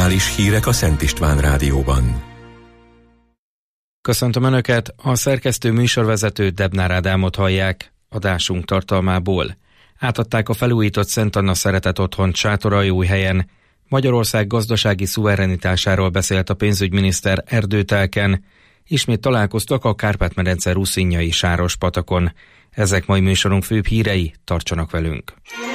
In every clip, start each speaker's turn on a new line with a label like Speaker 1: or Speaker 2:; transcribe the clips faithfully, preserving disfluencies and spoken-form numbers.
Speaker 1: Aktuális hírek a Szent István Rádióban.
Speaker 2: Köszöntöm Önöket, a szerkesztő műsorvezető Debnár Ádámot hallják. Adásunk tartalmából: átadták a felújított Szent Anna Szeretet Otthont Sátoraljóújhelyen, Magyarország gazdasági szuverenitásáról beszélt a pénzügyminiszter Erdőtelken, ismét találkoztak a Kárpát-medence Ruszínjai Sárospatakon. Ezek mai műsorunk főbb hírei, tartsanak velünk!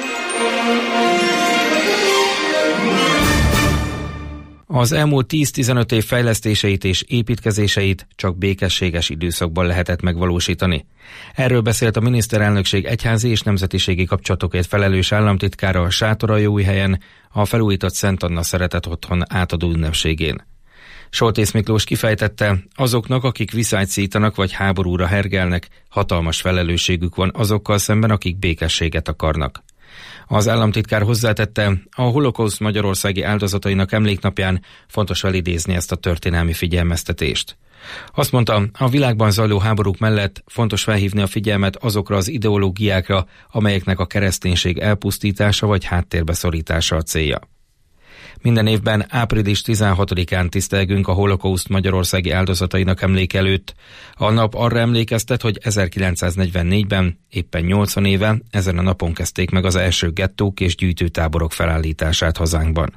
Speaker 2: Az elmúlt tíz-tizenöt év fejlesztéseit és építkezéseit csak békességes időszakban lehetett megvalósítani. Erről beszélt a miniszterelnökség egyházi és nemzetiségi kapcsolatokért felelős államtitkára a Sátoraljóújhelyen a felújított Szent Anna Szeretet Otthon átadó ünnepségén. Soltész Miklós kifejtette, azoknak, akik viszályt szítanak vagy háborúra hergelnek, hatalmas felelősségük van azokkal szemben, akik békességet akarnak. Az államtitkár hozzátette, a holokauszt magyarországi áldozatainak emléknapján fontos felidézni ezt a történelmi figyelmeztetést. Azt mondta, a világban zajló háborúk mellett fontos felhívni a figyelmet azokra az ideológiákra, amelyeknek a kereszténység elpusztítása vagy háttérbe szorítása a célja. Minden évben április tizenhatodikán tisztelgünk a holokauszt magyarországi áldozatainak emléke előtt. A nap arra emlékeztet, hogy ezerkilencszáznegyvennégyben, éppen nyolcvan éve, ezen a napon kezdték meg az első gettók és gyűjtőtáborok felállítását hazánkban.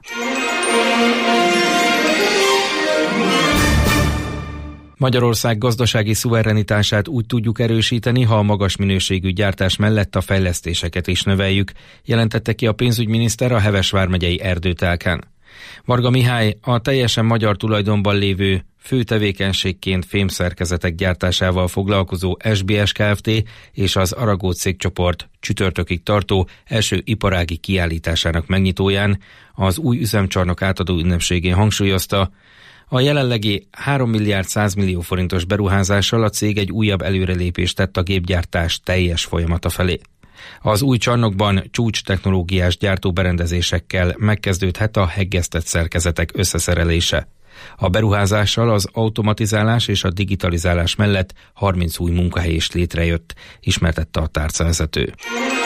Speaker 2: Magyarország gazdasági szuverenitását úgy tudjuk erősíteni, ha a magas minőségű gyártás mellett a fejlesztéseket is növeljük, jelentette ki a pénzügyminiszter a Heves vármegyei Erdőtelken. Varga Mihály a teljesen magyar tulajdonban lévő, fő tevékenységként fémszerkezetek gyártásával foglalkozó es bé es Kft. És az Aragó cégcsoport csütörtökig tartó első iparági kiállításának megnyitóján, az új üzemcsarnok átadó ünnepségén hangsúlyozta, a jelenlegi három milliárd száz millió forintos beruházással a cég egy újabb előrelépést tett a gépgyártás teljes folyamata felé. Az új csarnokban csúcs technológiás gyártóberendezésekkel megkezdődhet a heggesztett szerkezetek összeszerelése. A beruházással az automatizálás és a digitalizálás mellett harminc új munkahely is létrejött, ismertette a tárcavezető.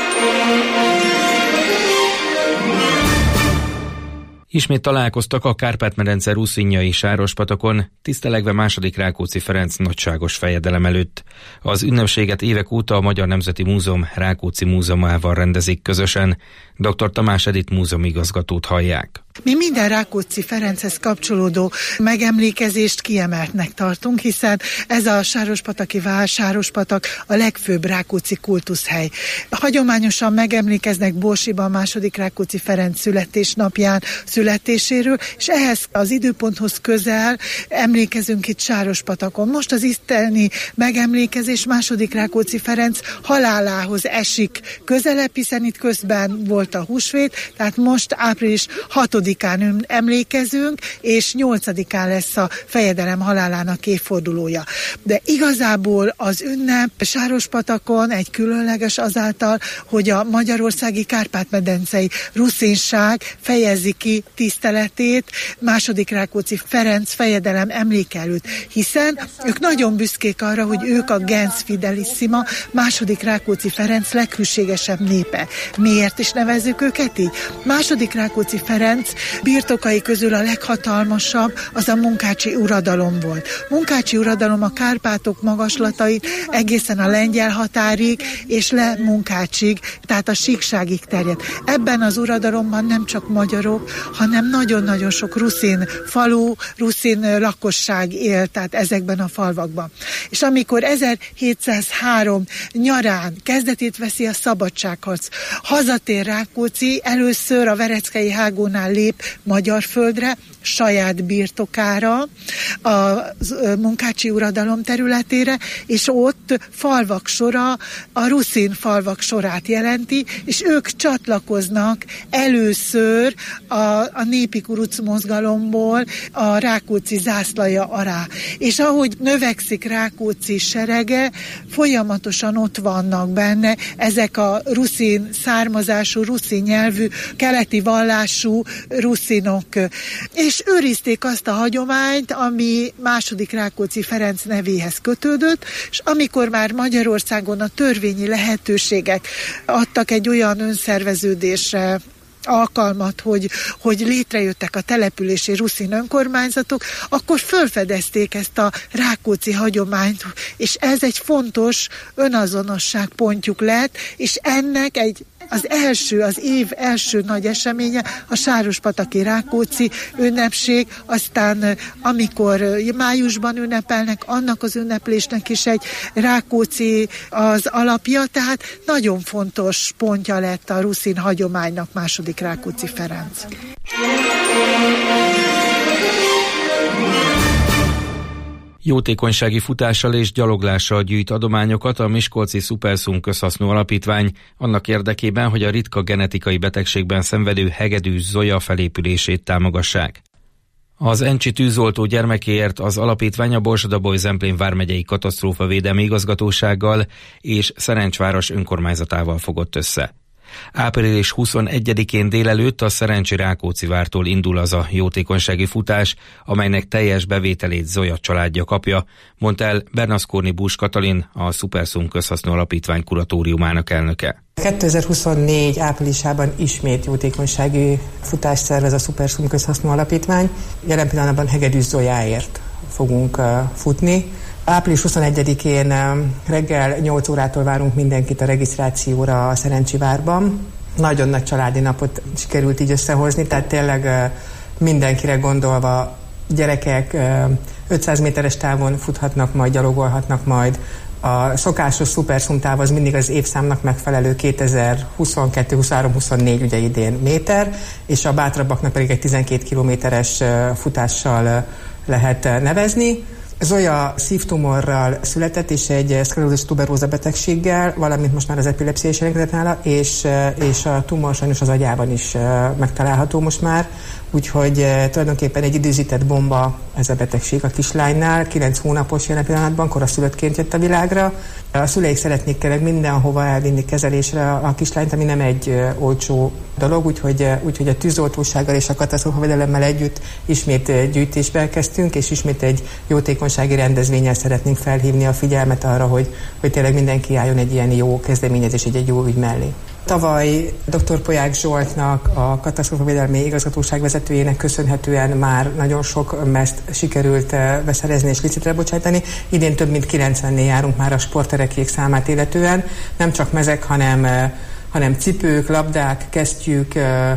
Speaker 2: Ismét találkoztak a Kárpát-medence Ruszínjai Sárospatakon, tisztelegve második Rákóczi Ferenc nagyságos fejedelem előtt. Az ünnepséget évek óta a Magyar Nemzeti Múzeum Rákóczi Múzeumával rendezik közösen. dr. Tamás Edith múzeumigazgatót hallják.
Speaker 3: Mi minden Rákóczi Ferenchez kapcsolódó megemlékezést kiemeltnek tartunk, hiszen ez a Sárospataki Vál, Sárospatak a legfőbb rákóczi kultuszhely. Hagyományosan megemlékeznek Borsiban második Rákóczi Ferenc születésnapján születéséről, és ehhez az időponthoz közel emlékezünk itt Sárospatakon. Most az itteni megemlékezés második Rákóczi Ferenc halálához esik közelebb, hiszen itt közben volt a húsvét, tehát most április hatodikán emlékezünk, és nyolcadikán lesz a fejedelem halálának évfordulója. De igazából az ünnep Sárospatakon egy különleges azáltal, hogy a magyarországi Kárpát-medencei ruszínság fejezi ki tiszteletét második Rákóczi Ferenc fejedelem emléke előtt, hiszen ők nagyon büszkék arra, hogy ők a gens fidelissima, második Rákóczi Ferenc leghűségesebb népe. Miért is nevezzük őket így? Második Rákóczi Ferenc birtokai közül a leghatalmasabb az a munkácsi uradalom volt. Munkácsi uradalom a Kárpátok magaslatai egészen a lengyel határig és le Munkácsig, tehát a Síkságig terjedt. Ebben az uradalomban nem csak magyarok, hanem nagyon-nagyon sok ruszin falu, ruszin lakosság élt, tehát ezekben a falvakban. És amikor ezerhétszázhárom nyarán kezdetét veszi a szabadságharc, hazatér Rákóczi, először a Vereckei hágónál lép magyar földre, saját birtokára, a munkácsi uradalom területére, és ott falvak sora, a ruszin falvak sorát jelenti, és ők csatlakoznak először a, a népi kuruc mozgalomból a Rákóczi zászlaja alá. És ahogy növekszik Rákóczi serege, folyamatosan ott vannak benne ezek a ruszin származású, ruszin nyelvű, keleti vallású ruszinok. És őrizték azt a hagyományt, ami második Rákóczi Ferenc nevéhez kötődött, és amikor már Magyarországon a törvényi lehetőségek adtak egy olyan önszerveződésre alkalmat, hogy, hogy létrejöttek a települési ruszin önkormányzatok, akkor felfedezték ezt a rákóczi hagyományt, és ez egy fontos önazonosságpontjuk lett, és ennek egy az első, az év első nagy eseménye a Sárospataki Rákóczi ünnepség, aztán amikor májusban ünnepelnek, annak az ünneplésnek is egy Rákóczi az alapja, tehát nagyon fontos pontja lett a ruszin hagyománynak második Rákóczi Ferenc.
Speaker 2: Jótékonysági futással és gyaloglással gyűjt adományokat a Miskolci Szuperszum Közhasznú Alapítvány annak érdekében, hogy a ritka genetikai betegségben szenvedő Hegedűs Zoya felépülését támogassák. Az Encsi tűzoltó gyermekéért az alapítvány a Borsod-Abaúj-Zemplén vármegyei katasztrófavédelmi igazgatósággal és Szerencsváros önkormányzatával fogott össze. április huszonegyedikén délelőtt a Szerencsi Rákóczi vártól indul az a jótékonysági futás, amelynek teljes bevételét Zoya családja kapja, mondta el Bernaszkorni Bús Katalin, a Szuperszum Közhasznú Alapítvány kuratóriumának elnöke.
Speaker 4: kétezer-huszonnégy áprilisában ismét jótékonysági futást szervez a Szuperszum Közhasznú Alapítvány. Jelen pillanatban Hegedűs Zoyáért fogunk futni. április huszonegyedikén reggel nyolc órától várunk mindenkit a regisztrációra a Szerencsivárban. Nagyon nagy családi napot sikerült így összehozni, tehát tényleg mindenkire gondolva gyerekek ötszáz méteres távon futhatnak majd, gyalogolhatnak majd. A szokásos Szuperszum táv az mindig az évszámnak megfelelő kétezer-huszonkettő, huszonhárom, huszonnégy ugye idén méter, és a bátrabbaknak pedig egy tizenkét kilométeres futással lehet nevezni. Zoya szívtumorral született, és egy szklerózis tuberóza betegséggel, valamint most már az epilepszia is jelentkezett nála, és, és a tumor sajnos az agyában is megtalálható most már, úgyhogy tulajdonképpen egy időzített bomba ez a betegség a kislánynál, kilenc hónapos jelen pillanatban, koraszülöttként jött a világra. A szüleik szeretnék tényleg mindenhova elvinni kezelésre a kislányt, ami nem egy olcsó dolog, úgyhogy, úgyhogy a tűzoltósággal és a katasztrófavédelemmel együtt ismét gyűjtésbe kezdtünk, és ismét egy jótékonysági rendezvénnyel szeretnénk felhívni a figyelmet arra, hogy, hogy tényleg mindenki álljon egy ilyen jó kezdeményezés, egy, egy jó ügy mellé. Tavaly dr. Polyák Zsoltnak, a katasztrófavédelmi igazgatóság vezetőjének köszönhetően már nagyon sok mezt sikerült beszerezni és licitre bocsátani. Idén több mint kilencvennél járunk már a sporterekék számát illetően. Nem csak mezek, hanem, hanem cipők, labdák, kesztyűk,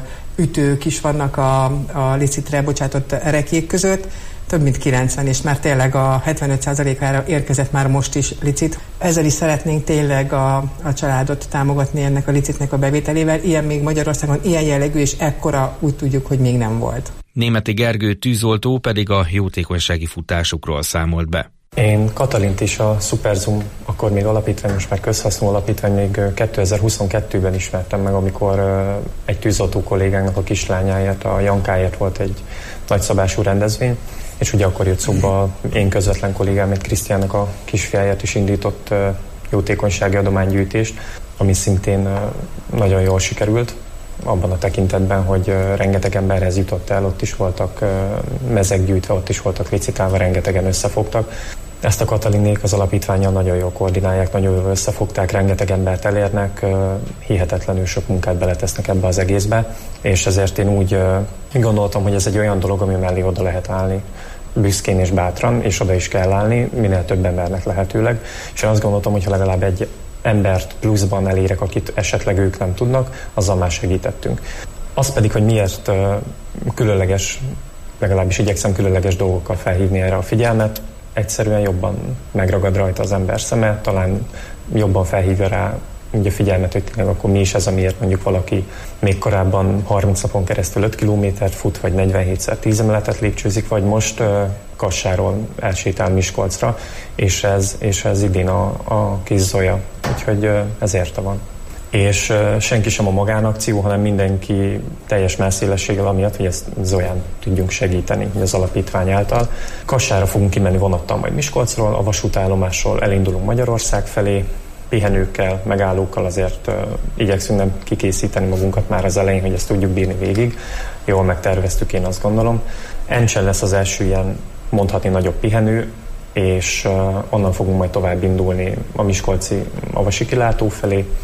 Speaker 4: ütők is vannak a, a licitre bocsátott erekék között. Több mint kilencven, és már tényleg a hetvenöt százalékára érkezett már most is licit. Ezzel is szeretnénk tényleg a, a családot támogatni ennek a licitnek a bevételével. Ilyen még Magyarországon ilyen jellegű, és ekkora úgy tudjuk, hogy még nem volt.
Speaker 2: Németi Gergő tűzoltó pedig a jótékonysági futásukról számolt be.
Speaker 5: Én Katalint is a Szuperszum, akkor még alapítvány, most már közhasznú alapítvány, még kétezer-huszonkettőben ismertem meg, amikor egy tűzoltó kollégának a kislányáért, a Jankáért volt egy nagyszabású rendezvény, és ugye akkor jött szóba én közvetlen kollégám, egy Krisztiánnak a kisfiáját is indított jótékonysági adománygyűjtést, ami szintén nagyon jól sikerült, abban a tekintetben, hogy rengeteg emberhez jutott el, ott is voltak mezek gyűjtve, ott is voltak licitálva, rengetegen összefogtak. Ezt a Katalinék az alapítvánnyal nagyon jól koordinálják, nagyon jól összefogták, rengeteg embert elérnek, hihetetlenül sok munkát beletesznek ebbe az egészbe, és ezért én úgy gondoltam, hogy ez egy olyan dolog, ami mellé oda lehet állni büszkén és bátran, és oda is kell állni, minél több embernek lehetőleg. És én azt gondoltam, hogy ha legalább egy embert pluszban elérek, akit esetleg ők nem tudnak, azzal már segítettünk. Az pedig, hogy miért különleges, legalábbis igyekszem különleges dolgokkal felhívni erre a figyelmet, egyszerűen jobban megragad rajta az ember szeme, talán jobban felhívja rá úgy a figyelmet, hogy tényleg akkor mi is ez, amiért mondjuk valaki még korábban harminc napon keresztül öt kilométert fut, vagy negyvenhétszer tíz emeletet lépcsőzik, vagy most uh, Kassáról elsétál Miskolcra, és ez, és ez idén a, a kis Zoya. Úgyhogy uh, ez érte van. És uh, senki sem a magánakció, hanem mindenki teljes messzélességgel amiatt, hogy ezt Zoyán tudjunk segíteni az alapítvány által. Kassára fogunk kimenni vonattal majd Miskolcról, a vasútállomásról elindulunk Magyarország felé, pihenőkkel, megállókkal azért uh, igyekszünk nem kikészíteni magunkat már az elején, hogy ezt tudjuk bírni végig. Jól megterveztük, én azt gondolom. Encsen lesz az első ilyen mondhatni nagyobb pihenő, és uh, onnan fogunk majd tovább indulni a miskolci avasi kilátó felé,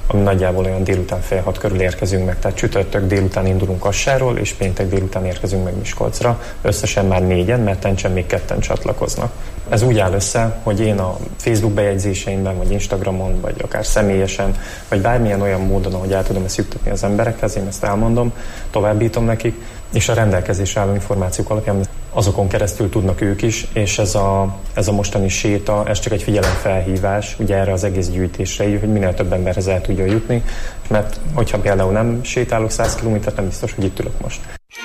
Speaker 5: ami nagyjából olyan délután fél hat körül érkezünk meg, tehát csütörtök délután indulunk Kassáról, és péntek délután érkezünk meg Miskolcra. Összesen már négyen, mert Tencsen még ketten csatlakoznak. Ez úgy áll össze, hogy én a Facebook bejegyzéseimben, vagy Instagramon, vagy akár személyesen, vagy bármilyen olyan módon, ahogy el tudom ezt juttatni az emberekhez, én ezt elmondom, továbbítom nekik, és a rendelkezésre álló információk alapján azokon keresztül tudnak ők is, és ez a, ez a mostani séta, ez csak egy figyelemfelhívás ugye erre az egész gyűjtésre, hogy minél több emberhez el tudjon jutni, mert hogyha például nem sétálok száz kilométert, nem biztos, hogy itt ülök most.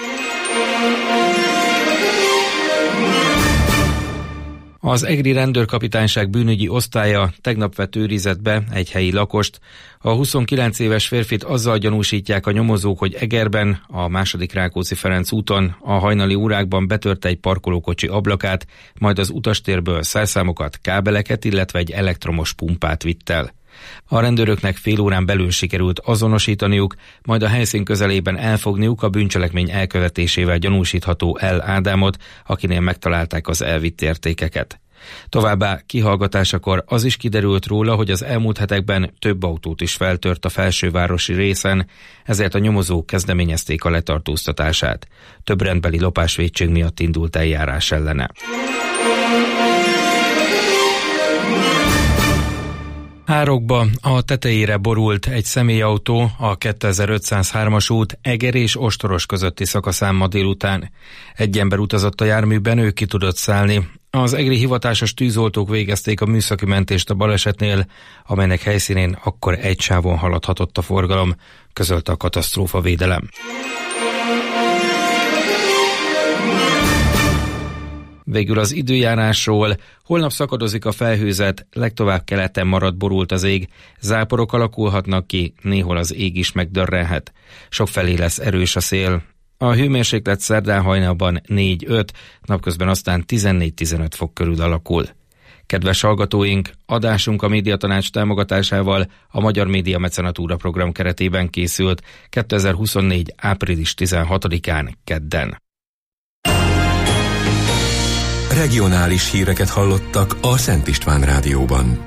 Speaker 2: Az egri rendőrkapitányság bűnügyi osztálya tegnap vett őrizetbe egy helyi lakost. A huszonkilenc éves férfit azzal gyanúsítják a nyomozók, hogy Egerben, a második Rákóczi-Ferenc úton a hajnali órákban betörte egy parkolókocsi ablakát, majd az utastérből szerszámokat, kábeleket, illetve egy elektromos pumpát vitt el. A rendőröknek fél órán belül sikerült azonosítaniuk, majd a helyszín közelében elfogniuk a bűncselekmény elkövetésével gyanúsítható El Ádámot, akinél megtalálták az elvitt értékeket. Továbbá kihallgatásakor az is kiderült róla, hogy az elmúlt hetekben több autót is feltört a felsővárosi részen, ezért a nyomozók kezdeményezték a letartóztatását. Több rendbeli lopásvétség miatt indult eljárás ellene. Árokba a tetejére borult egy személyautó a kétezer-ötszázhármas út Eger és Ostoros közötti szakaszán ma délután. Egy ember utazott a járműben, ő ki tudott szállni. Az egri hivatásos tűzoltók végezték a műszaki mentést a balesetnél, amelynek helyszínén akkor egy sávon haladhatott a forgalom, közölte a katasztrófavédelem. Végül az időjárásról. Holnap szakadozik a felhőzet, legtovább keleten marad borult az ég, záporok alakulhatnak ki, néhol az ég is megdörrenhet. Sokfelé lesz erős a szél. A hőmérséklet szerdán hajnalban négy-öt, napközben aztán tizennégy-tizenöt fok körül alakul. Kedves hallgatóink, adásunk a Médiatanács támogatásával a Magyar Média Mecenatúra program keretében készült kétezer-huszonnégy. április tizenhatodikán kedden.
Speaker 1: Regionális híreket hallottak a Szent István Rádióban.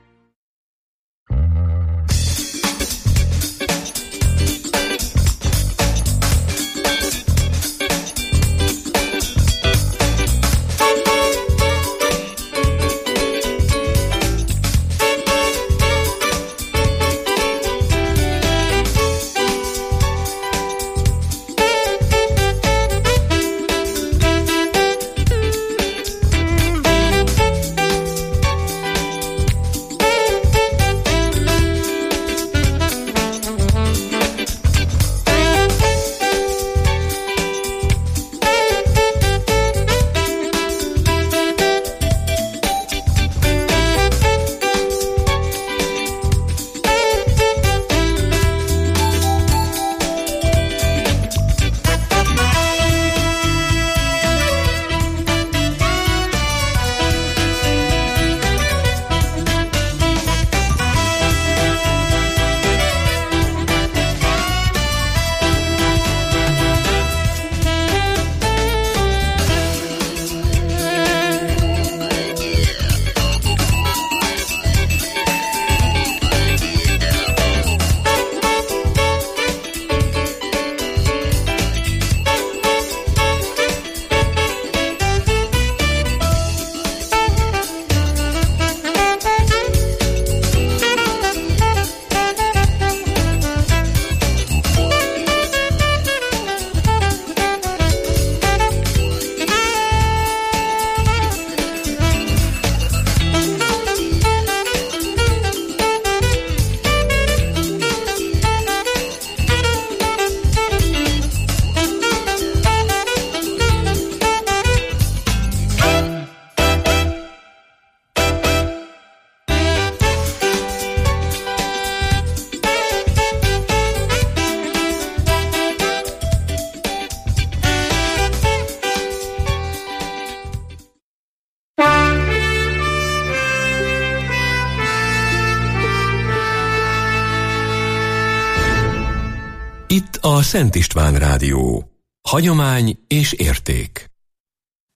Speaker 1: Itt a Szent István Rádió. Hagyomány és érték.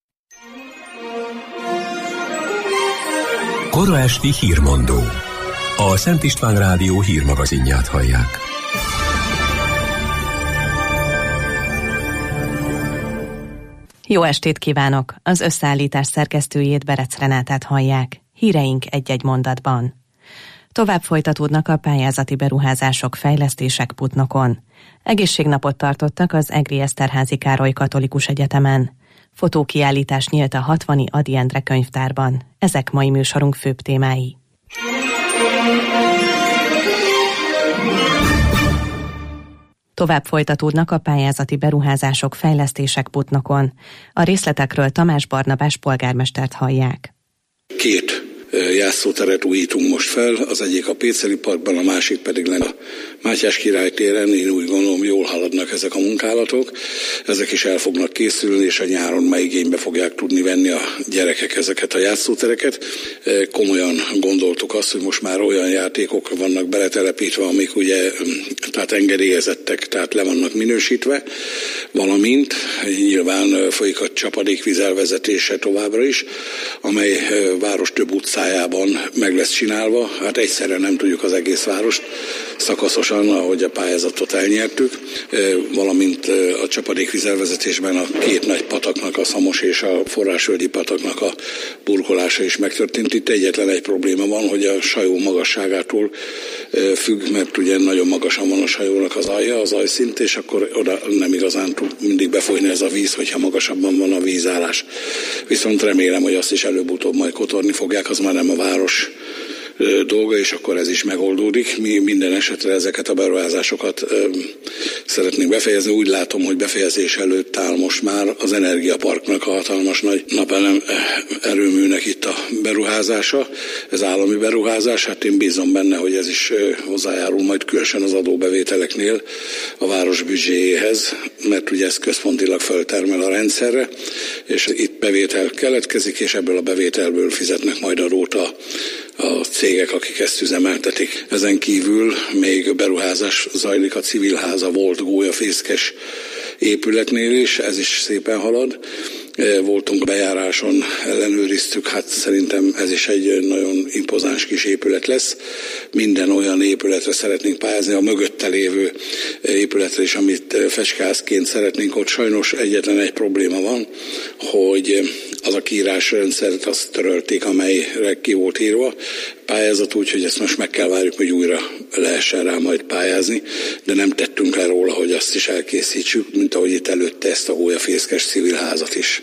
Speaker 1: Kora esti hírmondó. A Szent István Rádió hírmagazinját hallják.
Speaker 6: Jó estét kívánok! Az összeállítás szerkesztőjét, Berec Renátát hallják. Híreink egy-egy mondatban. Tovább folytatódnak a pályázati beruházások, fejlesztések Putnokon. Egészségnapot tartottak az Egri Eszterházy Károly Katolikus Egyetemen. Fotókiállítás nyílt a hatvani Ady Endre könyvtárban. Ezek mai műsorunk főbb témái. Tovább folytatódnak a pályázati beruházások, fejlesztések Putnokon. A részletekről Tamás Barnabás polgármestert hallják.
Speaker 7: Két játszóteret újítunk most fel, az egyik a Péceli Parkban, a másik pedig lenne a Mátyás Király téren. Én úgy gondolom, jól haladnak ezek a munkálatok. Ezek is el fognak készülni, és a nyáron már igénybe fogják tudni venni a gyerekek ezeket a játszótereket. Komolyan gondoltuk azt, hogy most már olyan játékok vannak beletelepítve, amik ugye tehát engedélyezettek, tehát le vannak minősítve, valamint nyilván folyik a csapadékvíz elvezetése továbbra is, amely város több utcájában meg lesz csinálva. Hát egyszerre nem tudjuk az egész várost, szakaszosan, ahogy a pályázatot elnyertük, valamint a csapadékvíz elvezetésben a két nagy pataknak, a Szamos és a Forrásvölgyi pataknak a burkolása is megtörtént. Itt egyetlen egy probléma van, hogy a sajó magasságától függ, mert ugye nagyon magasan van a sajónak az alja, az ajszint, és akkor oda nem igazán tud mindig befolyni ez a víz, hogyha magasabban van a vízállás. Viszont remélem, hogy azt is előbb-utóbb majd kotorni fogják, az már nem a város dolga, és akkor ez is megoldódik. Mi minden esetre ezeket a beruházásokat ö, szeretnénk befejezni. Úgy látom, hogy befejezés előtt áll most már az Energiaparknak a hatalmas nagy napelem erőműnek itt a beruházása. Ez állami beruházás, hát én bízom benne, hogy ez is hozzájárul majd különösen az adóbevételeknél a város büdzséjéhez, mert ugye ez központilag föltermel a rendszerre, és itt bevétel keletkezik, és ebből a bevételből fizetnek majd adót a a cégek, akik ezt üzemeltetik. Ezen kívül még beruházás zajlik a Civilháza volt gólyafészkes épületnél is, ez is szépen halad. Voltunk bejáráson, ellenőriztük, hát szerintem ez is egy nagyon impozáns kis épület lesz. Minden olyan épületre szeretnénk pályázni, a mögötte lévő épületre is, amit fecskeházként szeretnénk. Ott sajnos egyetlen egy probléma van, hogy az a kiírásrendszert azt törölték, amelyre ki volt írva pályázat, úgyhogy ezt most meg kell várjuk, hogy újra lehessen rá majd pályázni, de nem tettünk le róla, hogy azt is elkészítsük, mint ahogy itt előtte ezt a gólyafészkes Civilházat is.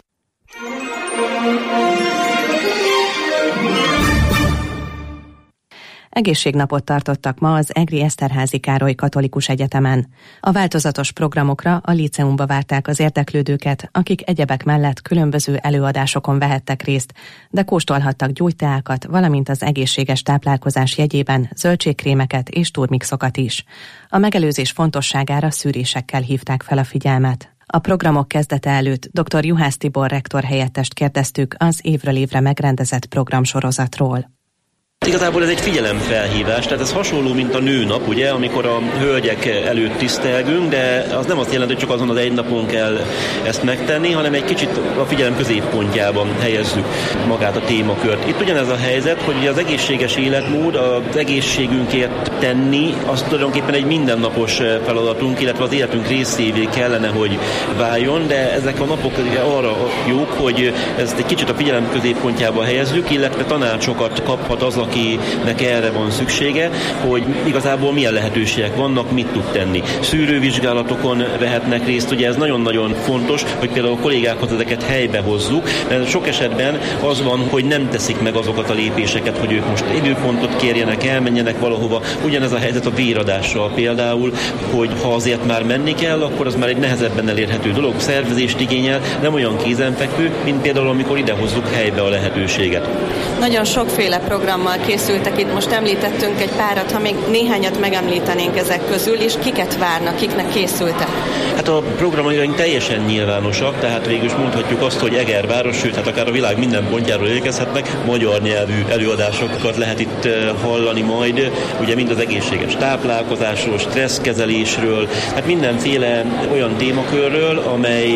Speaker 6: Egészségnapot tartottak ma az Egri Eszterházy Károly Katolikus Egyetemen. A változatos programokra a líceumba várták az érdeklődőket, akik egyebek mellett különböző előadásokon vehettek részt, de kóstolhattak gyógyteákat, valamint az egészséges táplálkozás jegyében zöldségkrémeket és turmixokat is. A megelőzés fontosságára szűrésekkel hívták fel a figyelmet. A programok kezdete előtt dr. Juhász Tibor rektor helyettest kérdeztük az évről évre megrendezett programsorozatról.
Speaker 8: Igazából ez egy figyelemfelhívás, tehát ez hasonló, mint a nőnap, ugye, amikor a hölgyek előtt tisztelgünk, de az nem azt jelenti, hogy csak azon az egy napon kell ezt megtenni, hanem egy kicsit a figyelem középpontjában helyezzük magát a témakört. Itt ugyanez a helyzet, hogy ugye az egészséges életmód, az egészségünkért tenni, az tulajdonképpen egy mindennapos feladatunk, illetve az életünk részévé kellene, hogy váljon, de ezek a napok arra jók, hogy ezt egy kicsit a figyelem középpontjába helyezzük, illetve tanácsokat kaphat az, akinek erre van szüksége, hogy igazából milyen lehetőségek vannak, mit tud tenni. Szűrővizsgálatokon vehetnek részt, ugye ez nagyon-nagyon fontos, hogy például a kollégákhoz ezeket helybe hozzuk, mert sok esetben az van, hogy nem teszik meg azokat a lépéseket, hogy ők most időpontot kérjenek, elmenjenek valahova. Ugyanez a helyzet a véradással például, hogy ha azért már menni kell, akkor az már egy nehezebben elérhető dolog, szervezést igényel, nem olyan kézenfekvő, mint például amikor idehozzuk helybe a lehetőséget.
Speaker 9: Nagyon sokféle programmal készültek itt, most említettünk egy párat, ha még néhányat megemlítenénk ezek közül, és kiket várnak, kiknek készültek?
Speaker 8: Hát a programjaink teljesen nyilvánosak, tehát végül is mondhatjuk azt, hogy Egerváros, sőt, hát akár a világ minden pontjáról érkezhetnek, magyar nyelvű előadásokat lehet itt hallani majd, ugye mind az egészséges táplálkozásról, stresszkezelésről, hát mindenféle olyan témakörről, amely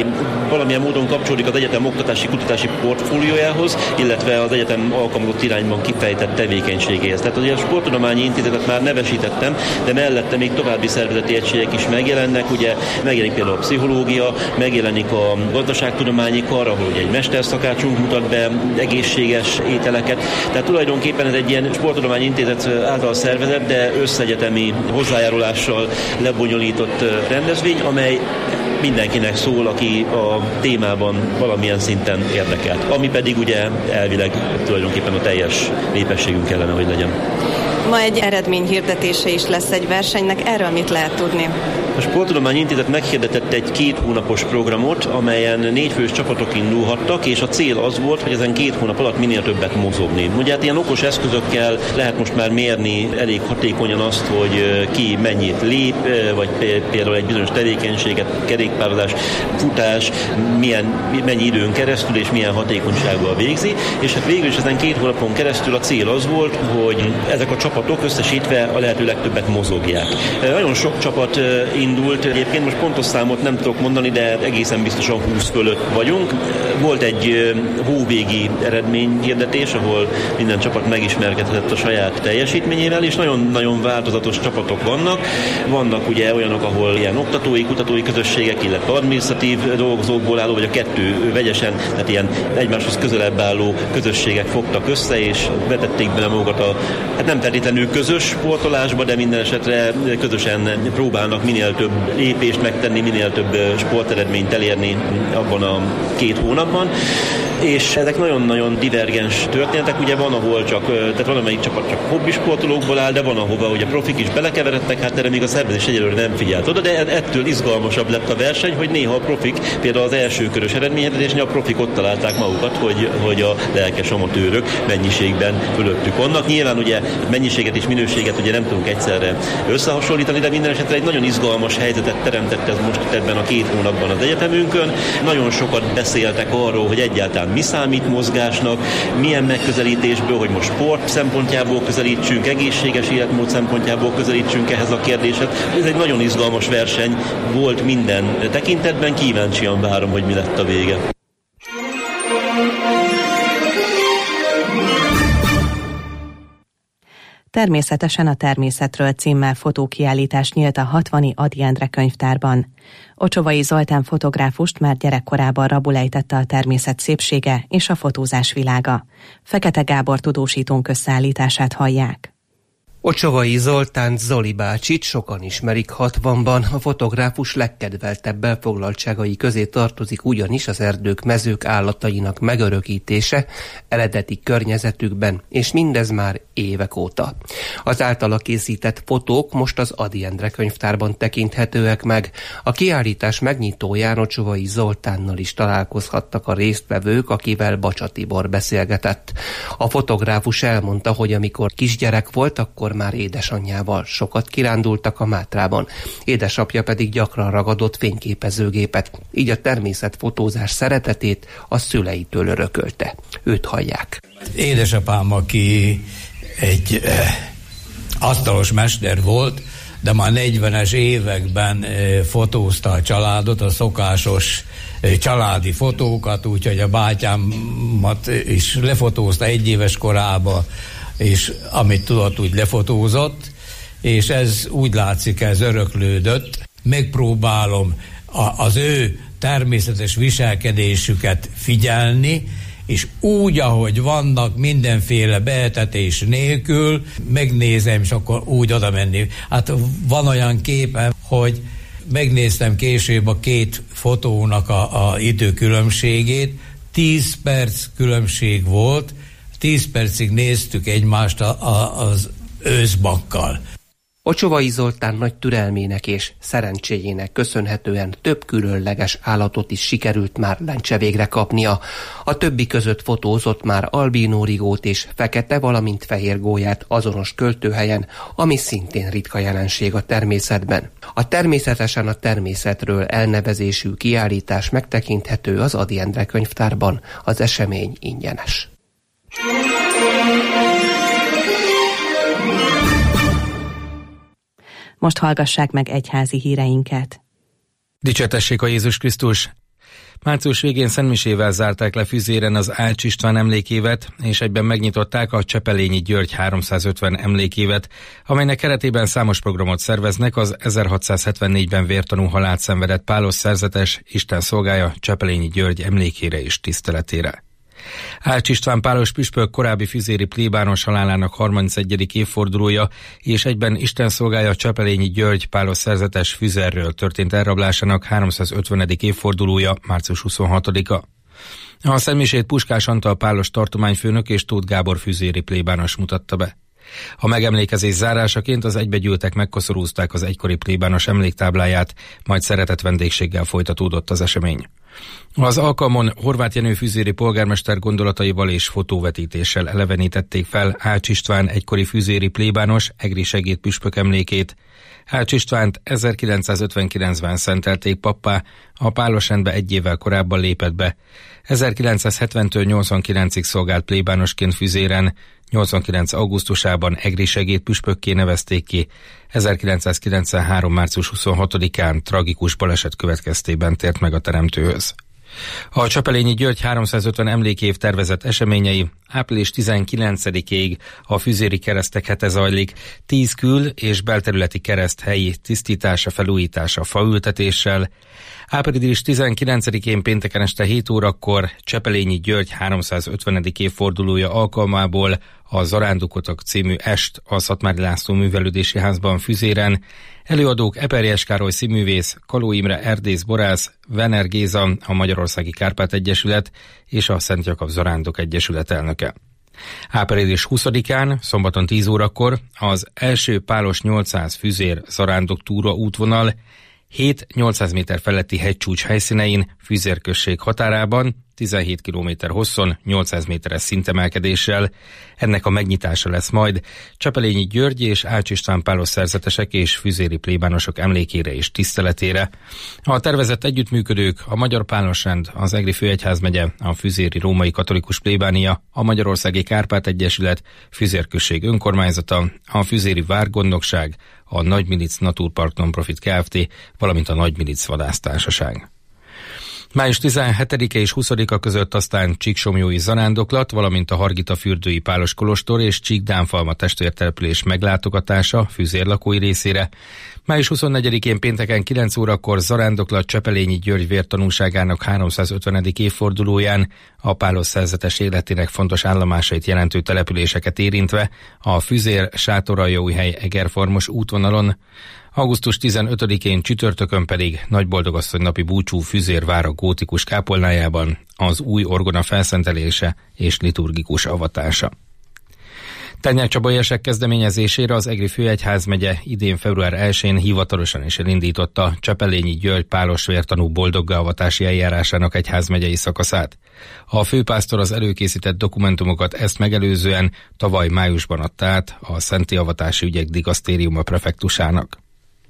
Speaker 8: valamilyen módon kapcsolódik az egyetem oktatási kutatási portfóliójához, illetve az egyetem alkalmazott irányban kifejtett tevékenységéhez. Tehát ugye a Sporttudományi Intézetet már nevesítettem, de mellette még további szervezeti egységek is megjelennek. Ugye megjelenik például a pszichológia, megjelenik a gazdaságtudományi kar, ahol ugye egy mesterszakácsunk mutat be egészséges ételeket. Tehát tulajdonképpen ez egy ilyen Sporttudományi Intézet által szervezett, de összeegyetemi hozzájárulással lebonyolított rendezvény, amely mindenkinek szól, aki a témában valamilyen szinten érdekelt. Ami pedig ugye elvileg tulajdonképpen a teljes népességünk kellene, hogy legyen.
Speaker 9: Ma egy eredményhirdetése is lesz egy versenynek, erről mit lehet tudni?
Speaker 8: A Sporttudományi Intézet meghirdetett egy két hónapos programot, amelyen négy fős csapatok indulhattak, és a cél az volt, hogy ezen két hónap alatt minél többet mozogni. Ugye hát ilyen okos eszközökkel lehet most már mérni elég hatékonyan azt, hogy ki mennyit lép, vagy például egy bizonyos tevékenységet, kerékpározás, futás, milyen, mennyi időn keresztül és milyen hatékonysággal végzi, és hát végül is ezen két hónapon keresztül a cél az volt, hogy ezek a csapatok összesítve a lehető legtöbbet mozogják. Nagyon sok csapat indult, egyébként most pontos számot nem tudok mondani, de egészen biztosan húsz fölött vagyunk. Volt egy hóvégi eredményhirdetés, ahol minden csapat megismerkedhetett a saját teljesítményével, és nagyon-nagyon változatos csapatok vannak. Vannak ugye olyanok, ahol ilyen oktatói, kutatói közösségek, illetve adminisztratív dolgozókból álló, vagy a kettő vegyesen, tehát ilyen egymáshoz közelebb álló közösségek fogtak össze, és vetették bele magukat a, hát nem feltétlenül közös sportolásba, de minden esetre közösen próbálnak minél több lépést megtenni, minél több sporteredményt elérni abban a két hónapban. És ezek nagyon-nagyon divergens történetek, ugye van, ahol csak, tehát valamelyik csapat csak hobbisportolókból áll, de van, ahova ugye profik is belekeveredtek, hát erre még a szervezés egyelőre nem figyelt oda, de ettől izgalmasabb lett a verseny, hogy néha a profik, például az első körös eredményhirdetés, a profik ott találták magukat, hogy, hogy a lelkes amatőrök mennyiségben fölöttük vannak. Nyilván ugye mennyiséget és minőséget ugye nem tudunk egyszerre összehasonlítani, de minden esetre egy nagyon izgalmas helyzetet teremtett ez most ebben a két hónapban az egyetemünkön. Nagyon sokat beszéltek arról, hogy egyáltalán mi számít mozgásnak, milyen megközelítésből, hogy most sport szempontjából közelítsünk, egészséges életmód szempontjából közelítsünk ehhez a kérdéshez. Ez egy nagyon izgalmas verseny volt minden tekintetben, kíváncsian várom, hogy mi lett a vége.
Speaker 6: Természetesen a természetről címmel fotókiállítás nyílt a hatvani Ady Endre könyvtárban. Ocsovai Zoltán fotográfust már gyerekkorában rabul ejtette a természet szépsége és a fotózás világa. Fekete Gábor tudósítónk összeállítását hallják.
Speaker 10: Ocsovai Zoltánt, Zoli bácsit sokan ismerik hatvanban, a fotográfus legkedveltebb elfoglaltságai közé tartozik ugyanis az erdők, mezők állatainak megörökítése eredeti környezetükben, és mindez már évek óta. Az általa készített fotók most az Ady Endre könyvtárban tekinthetőek meg. A kiállítás megnyitóján Ocsovai Zoltánnal is találkozhattak a résztvevők, akivel Bacsa Tibor beszélgetett. A fotográfus elmondta, hogy amikor kisgyerek volt, akkor már édesanyjával sokat kirándultak a Mátrában. Édesapja pedig gyakran ragadott fényképezőgépet, így a természetfotózás szeretetét a szüleitől örökölte. Őt hallják.
Speaker 11: Édesapám, aki egy eh, asztalos mester volt, de már negyvenes években eh, fotózta a családot, a szokásos eh, családi fotókat, úgyhogy a bátyámat is lefotózta egy éves korában, és amit tudott, úgy lefotózott, és ez úgy látszik, ez öröklődött. Megpróbálom a, az ő természetes viselkedésüket figyelni, és úgy, ahogy vannak, mindenféle beetetés nélkül, megnézem, és akkor úgy oda menni. Hát van olyan képem, hogy megnéztem később a két fotónak a, a időkülönbségét, tíz perc különbség volt, tíz percig néztük egymást a, a, az őszbakkal.
Speaker 10: Ocsovai Zoltán nagy türelmének és szerencséjének köszönhetően több különleges állatot is sikerült már lencse végre kapnia. A többi között fotózott már albínó rigót és fekete, valamint fehér gólyát azonos költőhelyen, ami szintén ritka jelenség a természetben. A Természetesen a természetről elnevezésű kiállítás megtekinthető az Ady Endre könyvtárban, az esemény ingyenes.
Speaker 6: Most hallgassák meg egyházi híreinket.
Speaker 2: Dicsértessék a Jézus Krisztus! Március végén szentmisével zárták le Füzéren az Ács István emlékévet, és egyben megnyitották a Csepelényi György háromszázötven emlékévet, amelynek keretében számos programot szerveznek az ezerhatszázhetvennégyben vértanú halált szenvedett pálos szerzetes Isten szolgája Csepelényi György emlékére és tiszteletére. Ács István pálos püspök korábbi füzéri plébános halálának harmincegyedik évfordulója, és egyben Isten szolgája Csepelényi György pálos szerzetes Füzerről történt elrablásának háromszázötvenedik évfordulója, március huszonhatodika. A szentmisét Puskás Antal pálos tartományfőnök és Tóth Gábor füzéri plébános mutatta be. A megemlékezés zárásaként az egybegyűltek megkoszorúzták az egykori plébános emléktábláját, majd szeretett vendégséggel folytatódott az esemény. Az alkalmon Horváth Jenő füzéri polgármester gondolataival és fotóvetítéssel elevenítették fel Ács István egykori füzéri plébános egri segédpüspök emlékét. Ács Istvánt ezerkilencszázötvenkilencben szentelték pappá, a pálosrendbe egy évvel korábban lépett be. ezerkilencszázhetventől nyolcvankilencig szolgált plébánosként Füzéren, nyolcvankilenc augusztusában egri segédpüspökké nevezték ki, ezerkilencszázkilencvenhárom március huszonhatodikán tragikus baleset következtében tért meg a teremtőhöz. A Csepelényi György háromszázötven emlékév tervezett eseményei április tizenkilencedikéig a füzéri keresztek hete zajlik, tíz kül- és belterületi kereszt helyi tisztítása, felújítása, faültetéssel. Április tizenkilencedikén pénteken este hét órakor Csepelényi György háromszázötvenedik évfordulója alkalmából a Zarándokotok című est a Szatmári László Művelődési Házban Füzéren. Előadók Eperjes Károly színművész, Kaló Imre erdész borász, Vener Géza, a Magyarországi Kárpát Egyesület és a Szent Jakab Zarándok Egyesület elnöke. Április huszadikán, szombaton tíz órakor az első pálos nyolcszáz füzér zarándok túra útvonal hét-nyolcszáz méter feletti hegycsúcs helyszínein, Füzér község határában, tizenhét kilométer hosszon, nyolcszáz méteres szintemelkedéssel. Ennek a megnyitása lesz majd Csepelényi György és Ács István pálos szerzetesek és füzéri plébánosok emlékére és tiszteletére. A tervezett együttműködők a Magyar Pálosrend, az Egri Főegyházmegye, a Füzéri Római Katolikus Plébánia, a Magyarországi Kárpát Egyesület, Füzér község önkormányzata, a Füzéri Várgondnokság, a Nagymilic Naturpark Nonprofit Kft., valamint a Nagymilic Vadásztársaság. május tizenhetedike és huszadika között aztán Csíksomlyói zarándoklat, valamint a Hargitafürdői Pálos kolostor és Csíkdánfalma testvértelepülés meglátogatása Füzér lakói részére. május huszonnegyedikén pénteken kilenc órakor zarándoklat Csepelényi György vértanúságának háromszázötvenedik évfordulóján a pálos szerzetes életének fontos állomásait jelentő településeket érintve a Füzér Sátoraljaújhely Egerfarmos útvonalon. augusztus tizenötödikén csütörtökön pedig Nagyboldogasszony napi búcsú Füzér vára gótikus kápolnájában az új orgona felszentelése és liturgikus avatása. Ternyák Csaba érsek kezdeményezésére az Egri Főegyházmegye idén február elsején hivatalosan is elindította Csepelényi György pálos vértanú boldoggá avatási eljárásának egyházmegyei szakaszát. A főpásztor az előkészített dokumentumokat ezt megelőzően tavaly májusban adta át a Szenti Avatási Ügyek Digasztériuma prefektusának.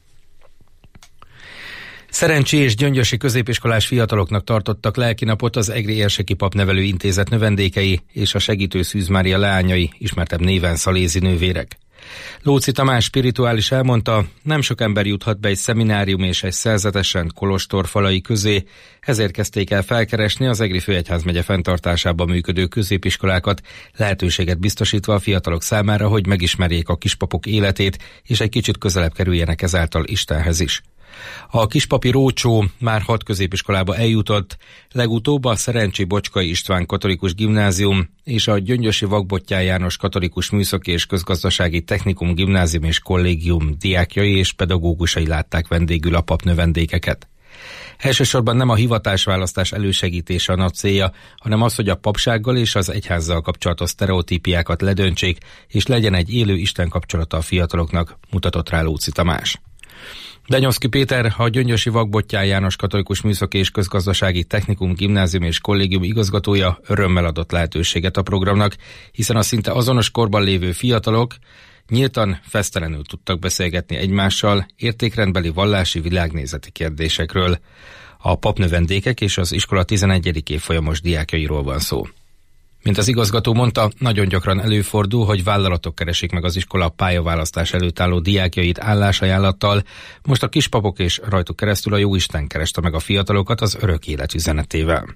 Speaker 2: Szerencsi és gyöngyösi középiskolás fiataloknak tartottak lelkinapot az Egri Érseki Papnevelő Intézet növendékei és a Segítő Szűz Mária leányai, ismertebb néven Szalézi nővérek. Lóczy Tamás spirituális elmondta, nem sok ember juthat be egy szeminárium és egy szerzetesen kolostor falai közé, ezért kezdték el felkeresni az Egri Főegyházmegye fenntartásában működő középiskolákat, lehetőséget biztosítva a fiatalok számára, hogy megismerjék a kispapok életét, és egy kicsit közelebb kerüljenek ezáltal Istenhez is. A kispapi Rócsó már hat középiskolába eljutott, legutóbb a Szerencsi Bocskai István Katolikus Gimnázium és a Gyöngyösi Vakbottyán János Katolikus Műszaki és Közgazdasági Technikum Gimnázium és Kollégium diákjai és pedagógusai látták vendégül a papnövendékeket. Elsősorban nem a hivatásválasztás elősegítése a nagy célja, hanem az, hogy a papsággal és az egyházzal kapcsolatos sztereotípiákat ledöntsék, és legyen egy élő Isten kapcsolata a fiataloknak, mutatott rá Lóczy Tamás. Danyoszki Péter, a Gyöngyösi Vakbottyán János Katolikus Műszaki és Közgazdasági Technikum Gimnázium és Kollégium igazgatója örömmel adott lehetőséget a programnak, hiszen a szinte azonos korban lévő fiatalok nyíltan, fesztelenül tudtak beszélgetni egymással értékrendbeli, vallási, világnézeti kérdésekről. A papnövendékek és az iskola tizenegyedik évfolyamos diákjairól van szó. Mint az igazgató mondta, nagyon gyakran előfordul, hogy vállalatok keresik meg az iskola pályaválasztás előtt álló diákjait állásajánlattal, most a kispapok és rajtuk keresztül a Jóisten kereste meg a fiatalokat az örök élet üzenetével.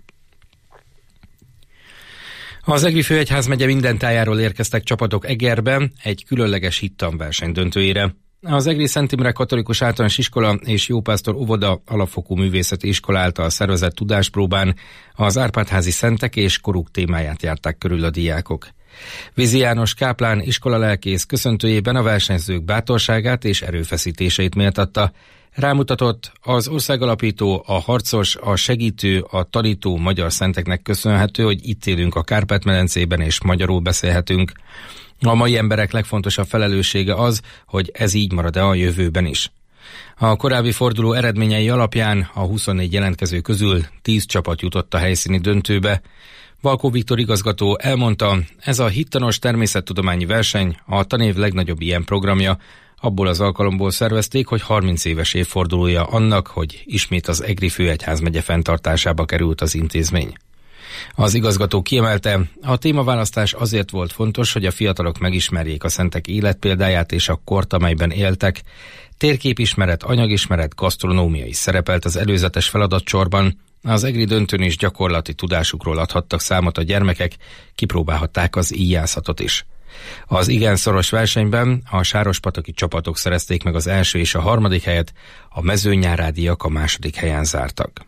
Speaker 2: Az Egri Főegyházmegye minden tájáról érkeztek csapatok Egerben egy különleges hittanverseny döntőjére. Az Egri Szent Imre Katolikus Általános Iskola és Jópásztor Óvoda alapfokú művészeti iskola által szervezett tudáspróbán az Árpád-házi szentek és koruk témáját járták körül a diákok. Vizi János káplán iskolalelkész köszöntőjében a versenyzők bátorságát és erőfeszítéseit méltatta. Rámutatott, az országalapító, a harcos, a segítő, a tanító magyar szenteknek köszönhető, hogy itt élünk a Kárpát-medencében és magyarul beszélhetünk. A mai emberek legfontosabb felelőssége az, hogy ez így marad-e a jövőben is. A korábbi forduló eredményei alapján a huszonnégy jelentkező közül tíz csapat jutott a helyszíni döntőbe. Valkó Viktor igazgató elmondta, ez a hittanos természettudományi verseny a tanév legnagyobb ilyen programja. Abból az alkalomból szervezték, hogy harminc éves évfordulója annak, hogy ismét az Egri Főegyházmegye fenntartásába került az intézmény. Az igazgató kiemelte, a témaválasztás azért volt fontos, hogy a fiatalok megismerjék a szentek életpéldáját és a kort, amelyben éltek. Térképismeret, anyagismeret, gasztronómia is szerepelt az előzetes feladatsorban. Az egri döntőn is gyakorlati tudásukról adhattak számot a gyermekek, kipróbálhatták az íjászatot is. Az igen szoros versenyben a sárospataki csapatok szerezték meg az első és a harmadik helyet, a mezőnyárádiak a második helyen zártak.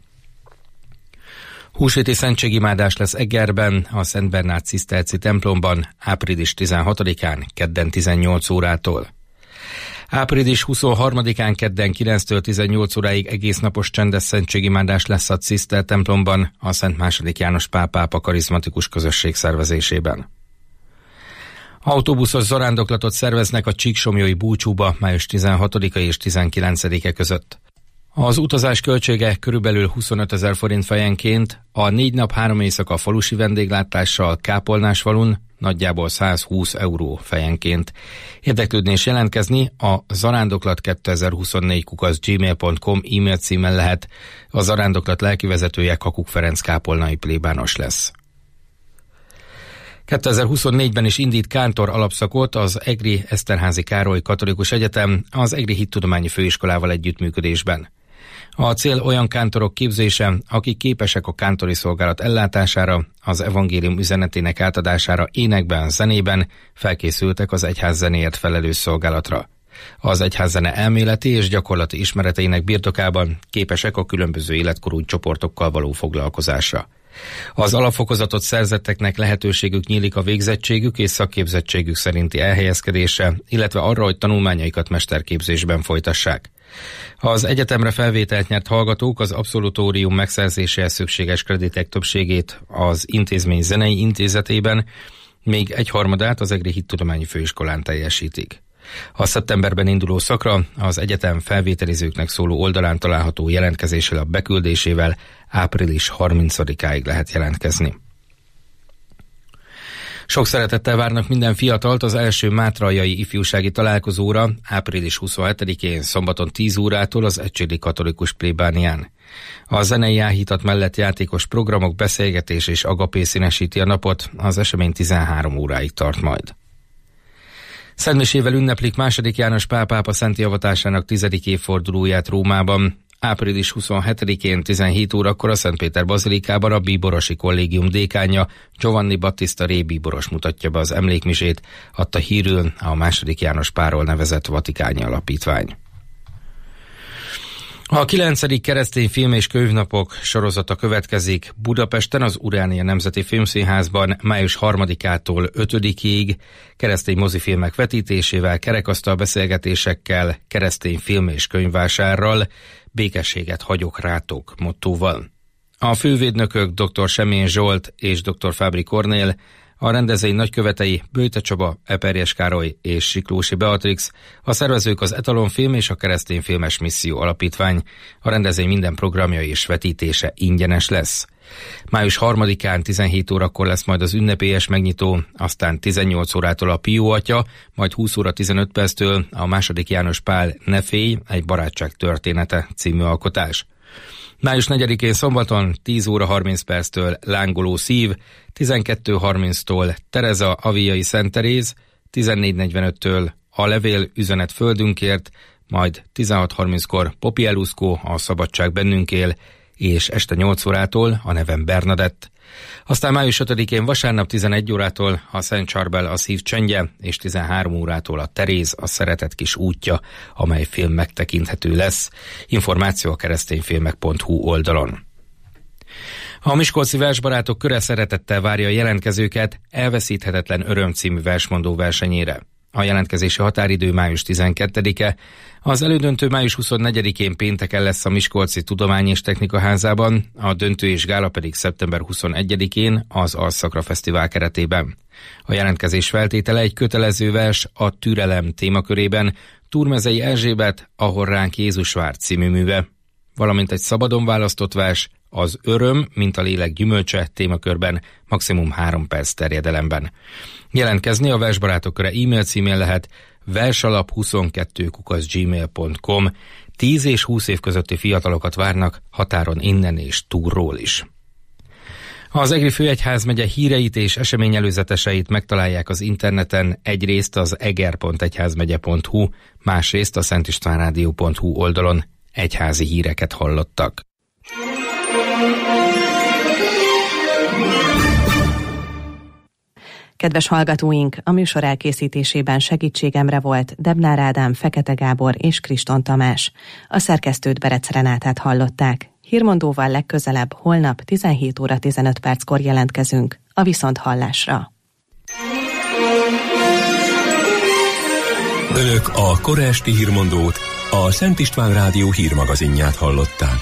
Speaker 2: Húsvéti szentségimádás lesz Egerben, a Szent Bernát Ciszterci templomban április tizenhatodikán, kedden tizennyolc órától. április huszonharmadikán kedden kilenctől tizennyolc óráig egésznapos csendes szentségimádás lesz a Ciszter templomban, a Szent második János Pál pápa karizmatikus közösség szervezésében. Autóbuszos zarándoklatot szerveznek a Csíksomlyói búcsúba május tizenhatodika és tizenkilencedike között. Az utazás költsége körülbelül huszonötezer forint fejenként, a négy nap három éjszaka falusi vendéglátással Kápolnásfalun nagyjából százhúsz euró fejenként. Érdeklődni és jelentkezni a zarándoklat kétezer-huszonnégy kukac gmail pont com e-mail címen lehet. A zarándoklat lelkivezetője Kakuk Ferenc kápolnai plébános lesz. kétezer-huszonnégyben is indít kántor alapszakot az Egri Eszterházi Károly Katolikus Egyetem az Egri Hittudományi Főiskolával együttműködésben. A cél olyan kántorok képzése, akik képesek a kántori szolgálat ellátására, az evangélium üzenetének átadására énekben, zenében, felkészültek az egyház zenéért felelős szolgálatra. Az egyházzene elméleti és gyakorlati ismereteinek birtokában képesek a különböző életkorú csoportokkal való foglalkozásra. Az alapfokozatot szerzetteknek lehetőségük nyílik a végzettségük és szakképzettségük szerinti elhelyezkedésre, illetve arra, hogy tanulmányaikat mesterképzésben folytassák. Az egyetemre felvételt nyert hallgatók az abszolutórium megszerzéséhez szükséges kreditek többségét az intézmény zenei intézetében, még egyharmadát az Egri Hittudományi Főiskolán teljesítik. A szeptemberben induló szakra az egyetem felvételizőknek szóló oldalán található jelentkezési lap beküldésével április harmincadikáig lehet jelentkezni. Sok szeretettel várnak minden fiatalt az első mátraljai ifjúsági találkozóra április huszonhetedikén szombaton tíz órától az Ecsedi Katolikus plébánián. A zenei áhítat mellett játékos programok, beszélgetés és agapé színesíti a napot, az esemény tizenhárom óráig tart majd. Szentmisével ünneplik második János Pál pápa szenti avatásának tizedik évfordulóját Rómában. április huszonhetedikén tizenhét órakor a Szentpéter bazilikában a bíborosi kollégium dékánja Giovanni Battista Re bíboros mutatja be az emlékmisét, adta hírül a második János Pálról nevezett vatikáni alapítvány. A kilencedik keresztény film és könyvnapok sorozata következik Budapesten az Uránia Nemzeti Filmszínházban május harmadikától ötödikéig, keresztény mozifilmek vetítésével, kerekasztal beszélgetésekkel, keresztény film és könyvvásárral, békességet hagyok rátok mottóval. A fővédnökök dr. Semjén Zsolt és dr. Fábri Kornél, a rendezvény nagykövetei Böjte Csaba, Eperjes Károly és Siklósi Beatrix, a szervezők az Etalon Film és a Keresztény Filmes Misszió Alapítvány. A rendezvény minden programja és vetítése ingyenes lesz. május harmadikán tizenhét órakor lesz majd az ünnepélyes megnyitó, aztán tizennyolc órától a Pió Atya, majd húsz óra tizenöt perctől a második János Pál Ne félj, egy barátság története című alkotás. Május negyedikén szombaton tíz óra harminc perctől Lángoló szív, tizenkettő harminctól Tereza Aviai Szent Teréz, tizennégy negyvenöttől A levél üzenet földünkért, majd tizenhat harminckor Popi Eluszkó, a szabadság bennünk él, és este nyolc órától a nevem Bernadett. Aztán május ötödikén vasárnap tizenegy órától a Szent Csarbel a szív csendje, és tizenhárom órától a Teréz a szeretet kis útja, amely film megtekinthető lesz. Információ a keresztényfilmek pont hu oldalon. A Miskolci Versbarátok köre szeretettel várja a jelentkezőket Elveszíthetetlen öröm című versmondó versenyére. A jelentkezési határidő május tizenkettedike, az elődöntő május huszonnegyedikén pénteken lesz a Miskolci Tudomány és Technika Házában, a döntő és gála pedig szeptember huszonegyedikén az Alszakra Fesztivál keretében. A jelentkezés feltétele egy kötelező vers a Türelem témakörében, Túrmezei Erzsébet, Ahol ránk Jézus vár című műve, valamint egy szabadon választott vers, az Öröm, mint a lélek gyümölcse témakörben, maximum három perc terjedelemben. Jelentkezni a Versbarátok köre e-mail címén lehet versalap huszonkettő kukac gmail pont com. tíz és húsz év közötti fiatalokat várnak határon innen és túlról is. Az Egri Főegyházmegye híreit és eseményelőzeteseit megtalálják az interneten, egyrészt az eger pont egyházmegye pont hu, másrészt a szentistvánrádió pont hu oldalon. Egyházi híreket hallottak.
Speaker 6: Kedves hallgatóink, a műsor elkészítésében segítségemre volt Debnár Ádám, Fekete Gábor és Kriston Tamás. A szerkesztőt Berec Renátát hallották. Hírmondóval legközelebb holnap tizenhét óra tizenöt perckor jelentkezünk. A viszonthallásra.
Speaker 1: Önök a kora esti hírmondót, a Szent István Rádió hírmagazinját hallották.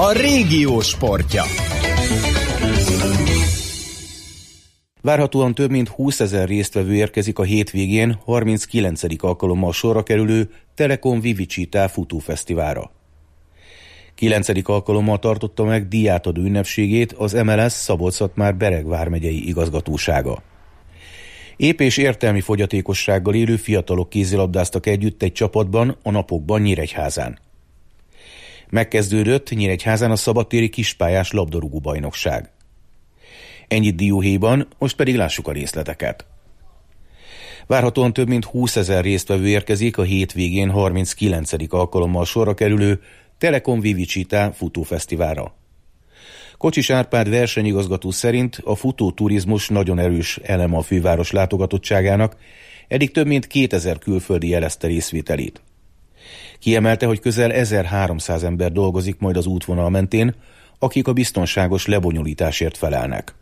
Speaker 12: A régió sportja.
Speaker 13: Várhatóan több mint húszezer résztvevő érkezik a hétvégén harminckilencedik alkalommal sorra kerülő Telekom Vivicita futófesztiválra. kilencedik alkalommal tartotta meg díjátadó ünnepségét az em el es Szabolcs-Szatmár-Bereg vármegyei igazgatósága. Ép és értelmi fogyatékossággal élő fiatalok kézilabdáztak együtt egy csapatban a napokban Nyíregyházán. Megkezdődött Nyíregyházán a szabadtéri kispályás labdarúgó bajnokság. Ennyit dióhéjban, most pedig lássuk a részleteket. Várhatóan több mint húszezer résztvevő érkezik a hétvégén harminckilencedik alkalommal sorra kerülő Telekom Vivicita futófesztiválra. Kocsis Árpád versenyigazgató szerint a futóturizmus nagyon erős eleme a főváros látogatottságának, eddig több mint kétezer külföldi jelezte részvételét. Kiemelte, hogy közel ezerháromszáz ember dolgozik majd az útvonal mentén, akik a biztonságos lebonyolításért felelnek.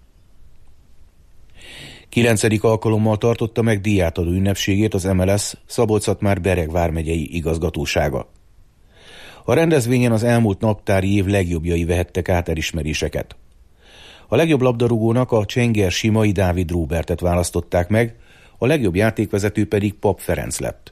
Speaker 13: Kilencedik alkalommal tartotta meg díjátadó ünnepségét az em el es Szabolcs-Szatmár-Bereg vármegyei igazgatósága. A rendezvényen az elmúlt naptári év legjobbjai vehettek át elismeréseket. A legjobb labdarúgónak a csenger Simai Dávid Róbertet választották meg, a legjobb játékvezető pedig Pap Ferenc lett.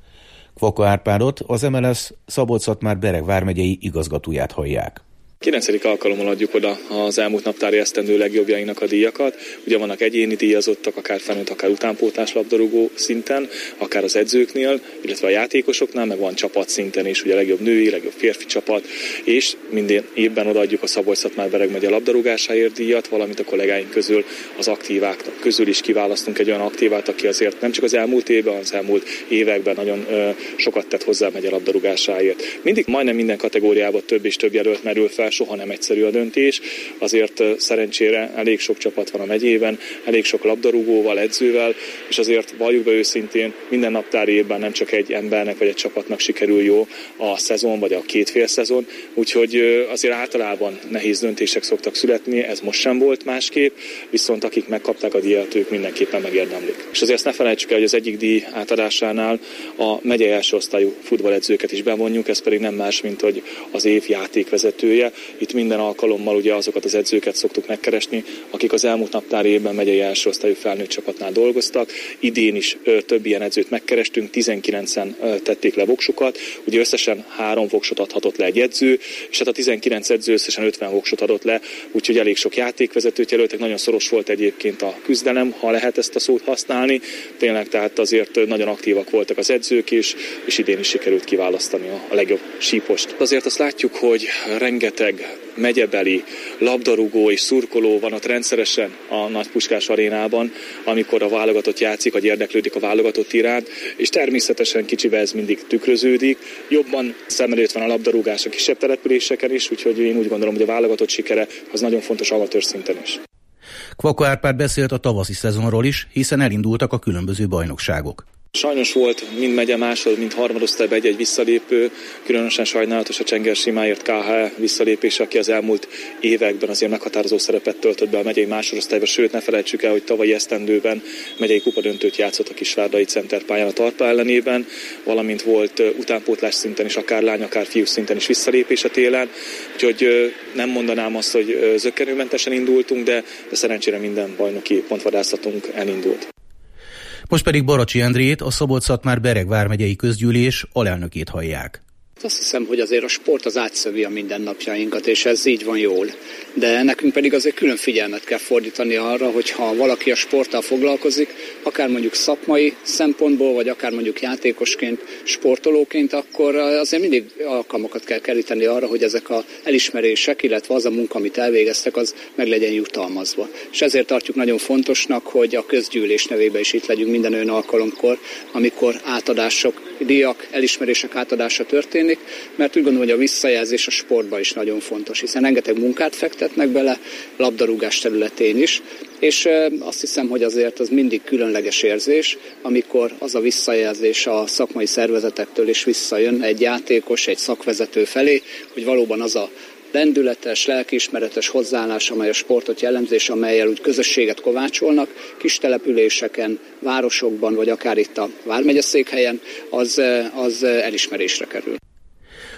Speaker 13: Kvaka Árpádot, az em el es Szabolcs-Szatmár-Bereg vármegyei igazgatóját hallják.
Speaker 14: kilencedik alkalommal adjuk oda az elmúlt naptári esztendő legjobbjainak a díjakat. Ugye vannak egyéni díjazottak, akár felnőtt, akár utánpótlás labdarúgó szinten, akár az edzőknél, illetve a játékosoknál, meg van csapat szinten is, ugye a legjobb női, legjobb férfi csapat, és minden évben odaadjuk a Szabolcs-Szatmár-Bereg megye labdarúgásáért díjat, valamint a kollégáink közül az aktívák közül is kiválasztunk egy olyan aktívát, aki azért nem csak az elmúlt évben, hanem az elmúlt években nagyon ö, sokat tett hozzá a megye labdarúgásáért. Mindig majdnem minden kategóriában több és több jelölt merül fel, soha nem egyszerű a döntés, azért szerencsére elég sok csapat van a megyében, elég sok labdarúgóval, edzővel, és azért valljuk be őszintén, minden naptári évben nem csak egy embernek vagy egy csapatnak sikerül jó a szezon, vagy a két fél szezon, úgyhogy azért általában nehéz döntések szoktak születni, ez most sem volt másképp, viszont akik megkapták a díjat, ők mindenképpen megérdemlik. És azért ezt ne felejtsük el, hogy az egyik díj átadásánál a megyei első osztályú futballedzőket is bevonjuk, ez pedig nem más, mint hogy az év játékvezetője. Itt minden alkalommal ugye azokat az edzőket szoktuk megkeresni, akik az elmúlt naptári évben megyei első osztályú felnőtt csapatnál dolgoztak. Idén is ö, több ilyen edzőt megkerestünk, tizenkilencen ö, tették le voksukat, ugye összesen három voksot adhatott le egy edző, és hát a tizenkilenc edző összesen ötven voksot adott le, úgyhogy elég sok játékvezetőt jelöltek, nagyon szoros volt egyébként a küzdelem, ha lehet ezt a szót használni. Tényleg tehát azért nagyon aktívak voltak az edzők is, és idén is sikerült kiválasztani a, a legjobb sípost. Azért azt látjuk, hogy rengeteg megyebeli labdarúgó és szurkoló van ott rendszeresen a Nagy Puskás arénában, amikor a válogatott játszik, vagy érdeklődik a válogatott iránt, és természetesen kicsivel ez mindig tükröződik. Jobban szem előtt van a labdarúgás a kisebb településeken is, úgyhogy én úgy gondolom, hogy a válogatott sikere az nagyon fontos amatőr szinten is.
Speaker 15: Kvaka Árpád beszélt a tavaszi szezonról is, hiszen elindultak a különböző bajnokságok.
Speaker 14: Sajnos volt mind megye másod, mind harmadosztályban egy-egy visszalépő, különösen sajnálatos a Csenger Simáért ká há é visszalépés, aki az elmúlt években azért meghatározó szerepet töltött be a megyei másodosztályba, sőt ne felejtsük el, hogy tavalyi esztendőben megyei kupadöntőt játszott a Kisvárdai centerpályán a Tarpa ellenében, valamint volt utánpótlás szinten is, akár lány, akár fiú szinten is visszalépés a télen, úgyhogy nem mondanám azt, hogy zökkenőmentesen indultunk, de, de szerencsére minden bajnoki pontvadászatunk elindult.
Speaker 15: Most pedig Baracsi Endrét, a Szabolcs-Szatmár-Bereg vármegyei közgyűlés alelnökét hallják.
Speaker 16: Azt hiszem, hogy azért a sport az átszövi a mindennapjainkat, és ez így van jól. De nekünk pedig azért külön figyelmet kell fordítani arra, hogy ha valaki a sporttal foglalkozik, akár mondjuk szakmai szempontból, vagy akár mondjuk játékosként, sportolóként, akkor azért mindig alkalmakat kell keríteni arra, hogy ezek az elismerések, illetve az a munka, amit elvégeztek, az meg legyen jutalmazva. És ezért tartjuk nagyon fontosnak, hogy a közgyűlés nevében is itt legyünk minden olyan alkalomkor, amikor átadások, díjak, elismerések átadása történik, mert úgy gondolom, hogy a visszajelzés a sportban is nagyon fontos, hiszen rengeteg munkát fektetnek bele, labdarúgás területén is, és azt hiszem, hogy azért az mindig különleges érzés, amikor az a visszajelzés a szakmai szervezetektől is visszajön egy játékos, egy szakvezető felé, hogy valóban az a lendületes, lelkiismeretes hozzáállás, amely a sportot jellemzi, és amellyel úgy közösséget kovácsolnak, kis településeken, városokban, vagy akár itt a vármegyeszékhelyen, az, az elismerésre kerül.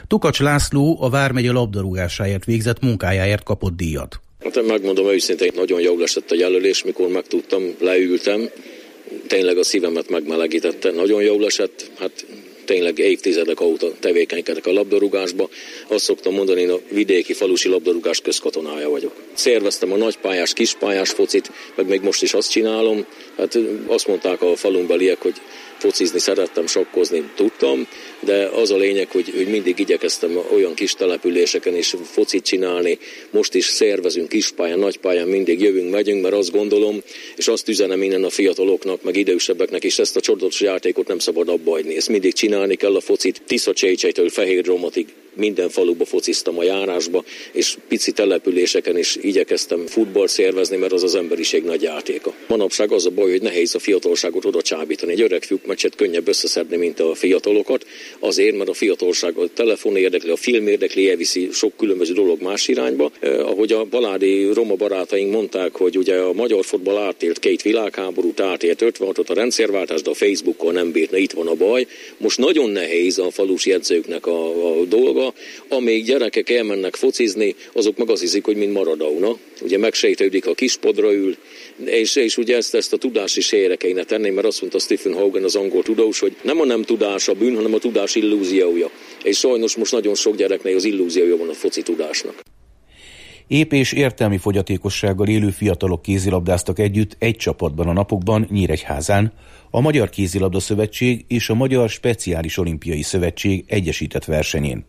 Speaker 15: Tukacs László a vármegye labdarúgásáért végzett munkájáért kapott díjat.
Speaker 17: Hát megmondom őszintén, nagyon jól esett a jelölés, mikor megtudtam, leültem, tényleg a szívemet megmelegítette, nagyon jól esett, hát tényleg évtizedek óta tevékenykedek a labdarúgásba. Azt szoktam mondani, én a vidéki falusi labdarúgás közkatonája vagyok. Szerveztem a nagypályás, kispályás focit, meg még most is azt csinálom. Hát azt mondták a falunkbeliek, hogy focizni szerettem, sakkozni tudtam, de az a lényeg, hogy, hogy mindig igyekeztem olyan kis településeken is focit csinálni. Most is szervezünk kispályán, nagypályán, mindig jövünk, megyünk, mert azt gondolom, és azt üzenem innen a fiataloknak, meg idősebbeknek is, ezt a csodálatos játékot nem szabad abba hagyni. Ezt mindig csinálni kell a focit. Tisza-Csécsejtől Fehérromatig minden faluba fociztam a járásba, és pici településeken is igyekeztem futball szervezni, mert az az emberiség nagy játéka. Manapság az a baj, hogy nehéz a fiatalságot oda csábítani. Egy öreg fiúk meccset könnyebb összeszedni, mint a fiatalokat. Azért, mert a fiatalság a telefon érdekli, a film érdekli, elviszi sok különböző dolog más irányba. Eh, ahogy a baládi roma barátaink mondták, hogy ugye a magyar fotball átélt két világháborút, átélt ötvenhatot a rendszerváltást, de a Facebookon nem bírt, itt van a baj. Most nagyon nehéz a falusi edzőknek a, a dolga. Amíg gyerekek elmennek focizni, azok meg azt hiszik, hogy mind Maradona. Ugye megsejtődik, a kispodra ül, és, és ugye ezt, ezt a tudás is helyre kéne tenni, mert azt mondta Stephen Hogan, az angol tudós, hogy nem a nem tudás a bűn, hanem a tudás illúziója. És sajnos most nagyon sok gyereknél az illúziója van a foci tudásnak.
Speaker 13: Ép és értelmi fogyatékossággal élő fiatalok kézilabdáztak együtt egy csapatban a napokban Nyíregyházán, a Magyar Kézilabda Szövetség és a Magyar Speciális Olimpiai Szövetség egyesített versenyén.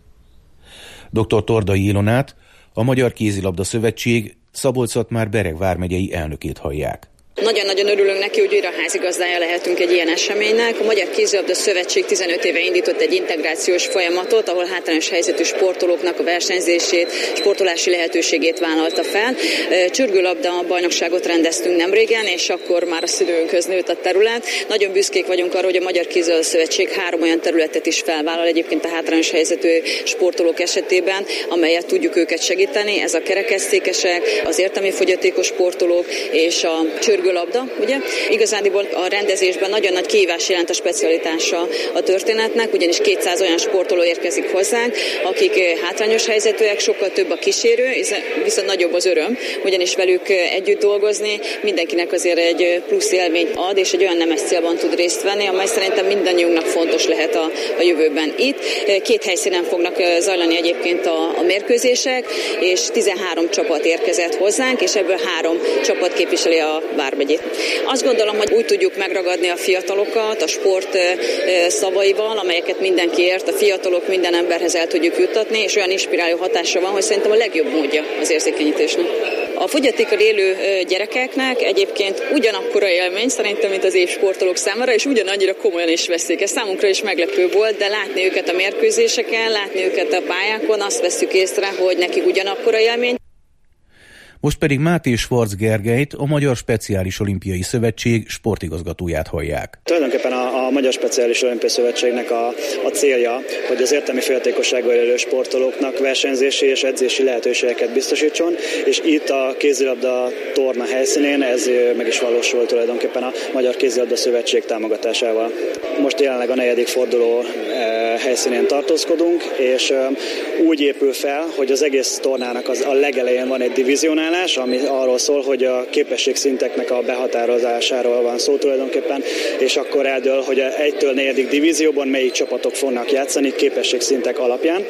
Speaker 13: dr. Tordai Ilonát, a Magyar Kézilabda Szövetség Szabolcs-Szatmár-Bereg vármegyei elnökét hallják.
Speaker 18: Nagyon-nagyon örülünk neki, hogy újra házigazdája lehetünk egy ilyen eseménynek. A Magyar Kézilabda Szövetség tizenöt éve indított egy integrációs folyamatot, ahol hátrányos helyzetű sportolóknak a versenyzését, sportolási lehetőségét vállalta fel. Csürgőlabda bajnokságot rendeztünk nemrégen, és akkor már a szülőnkhöz nőtt a terület. Nagyon büszkék vagyunk arra, hogy a Magyar Kézilabda Szövetség három olyan területet is felvállal egyébként a hátrányos helyzetű sportolók esetében, amelyet tudjuk őket segíteni. Ez a kerekesszékesek, az értelmi fogyatékos sportolók és a csürgőlabda. Ugye? Igazándiból a rendezésben nagyon nagy kihívás jelent a specialitása a történetnek, ugyanis kétszáz olyan sportoló érkezik hozzánk, akik hátrányos helyzetűek, sokkal több a kísérő, viszont nagyobb az öröm, ugyanis velük együtt dolgozni mindenkinek azért egy plusz élményt ad, és egy olyan nemes célban tud részt venni, amely szerintem mindannyiunknak fontos lehet a, a jövőben. Itt két helyszínen fognak zajlani egyébként a, a mérkőzések, és tizenhárom csapat érkezett hozzánk, és ebből három csapat képviseli a vármegyét. Azt gondolom, hogy úgy tudjuk megragadni a fiatalokat a sport szavaival, amelyeket mindenki ért, a fiatalok minden emberhez el tudjuk juttatni, és olyan inspiráló hatása van, hogy szerintem a legjobb módja az érzékenyítésnek. A fogyatékkal élő gyerekeknek egyébként ugyanakkora élmény szerintem, mint az évsportolók számára, és ugyanannyira komolyan is veszik. Ez számunkra is meglepő volt, de látni őket a mérkőzéseken, látni őket a pályákon, azt vesszük észre, hogy nekik ugyanakkora élmény.
Speaker 15: Most pedig Máté Schwarz Gergelyt, a Magyar Speciális Olimpiai Szövetség sportigazgatóját hallják.
Speaker 19: Tulajdonképpen a, a Magyar Speciális Olimpiai Szövetségnek a, a célja, hogy az értelmi fogyatékossággal élő sportolóknak versenyzési és edzési lehetőségeket biztosítson, és itt a kézilabda torna helyszínén ez meg is valósul tulajdonképpen a Magyar Kézilabda Szövetség támogatásával. Most jelenleg a negyedik forduló helyszínén tartózkodunk, és úgy épül fel, hogy az egész tornának az, a legelején van egy divizionálás, ami arról szól, hogy a képességszinteknek a behatározásáról van szó tulajdonképpen, és akkor eldől, hogy egytől negyedik divízióban melyik csapatok fognak játszani képességszintek alapján.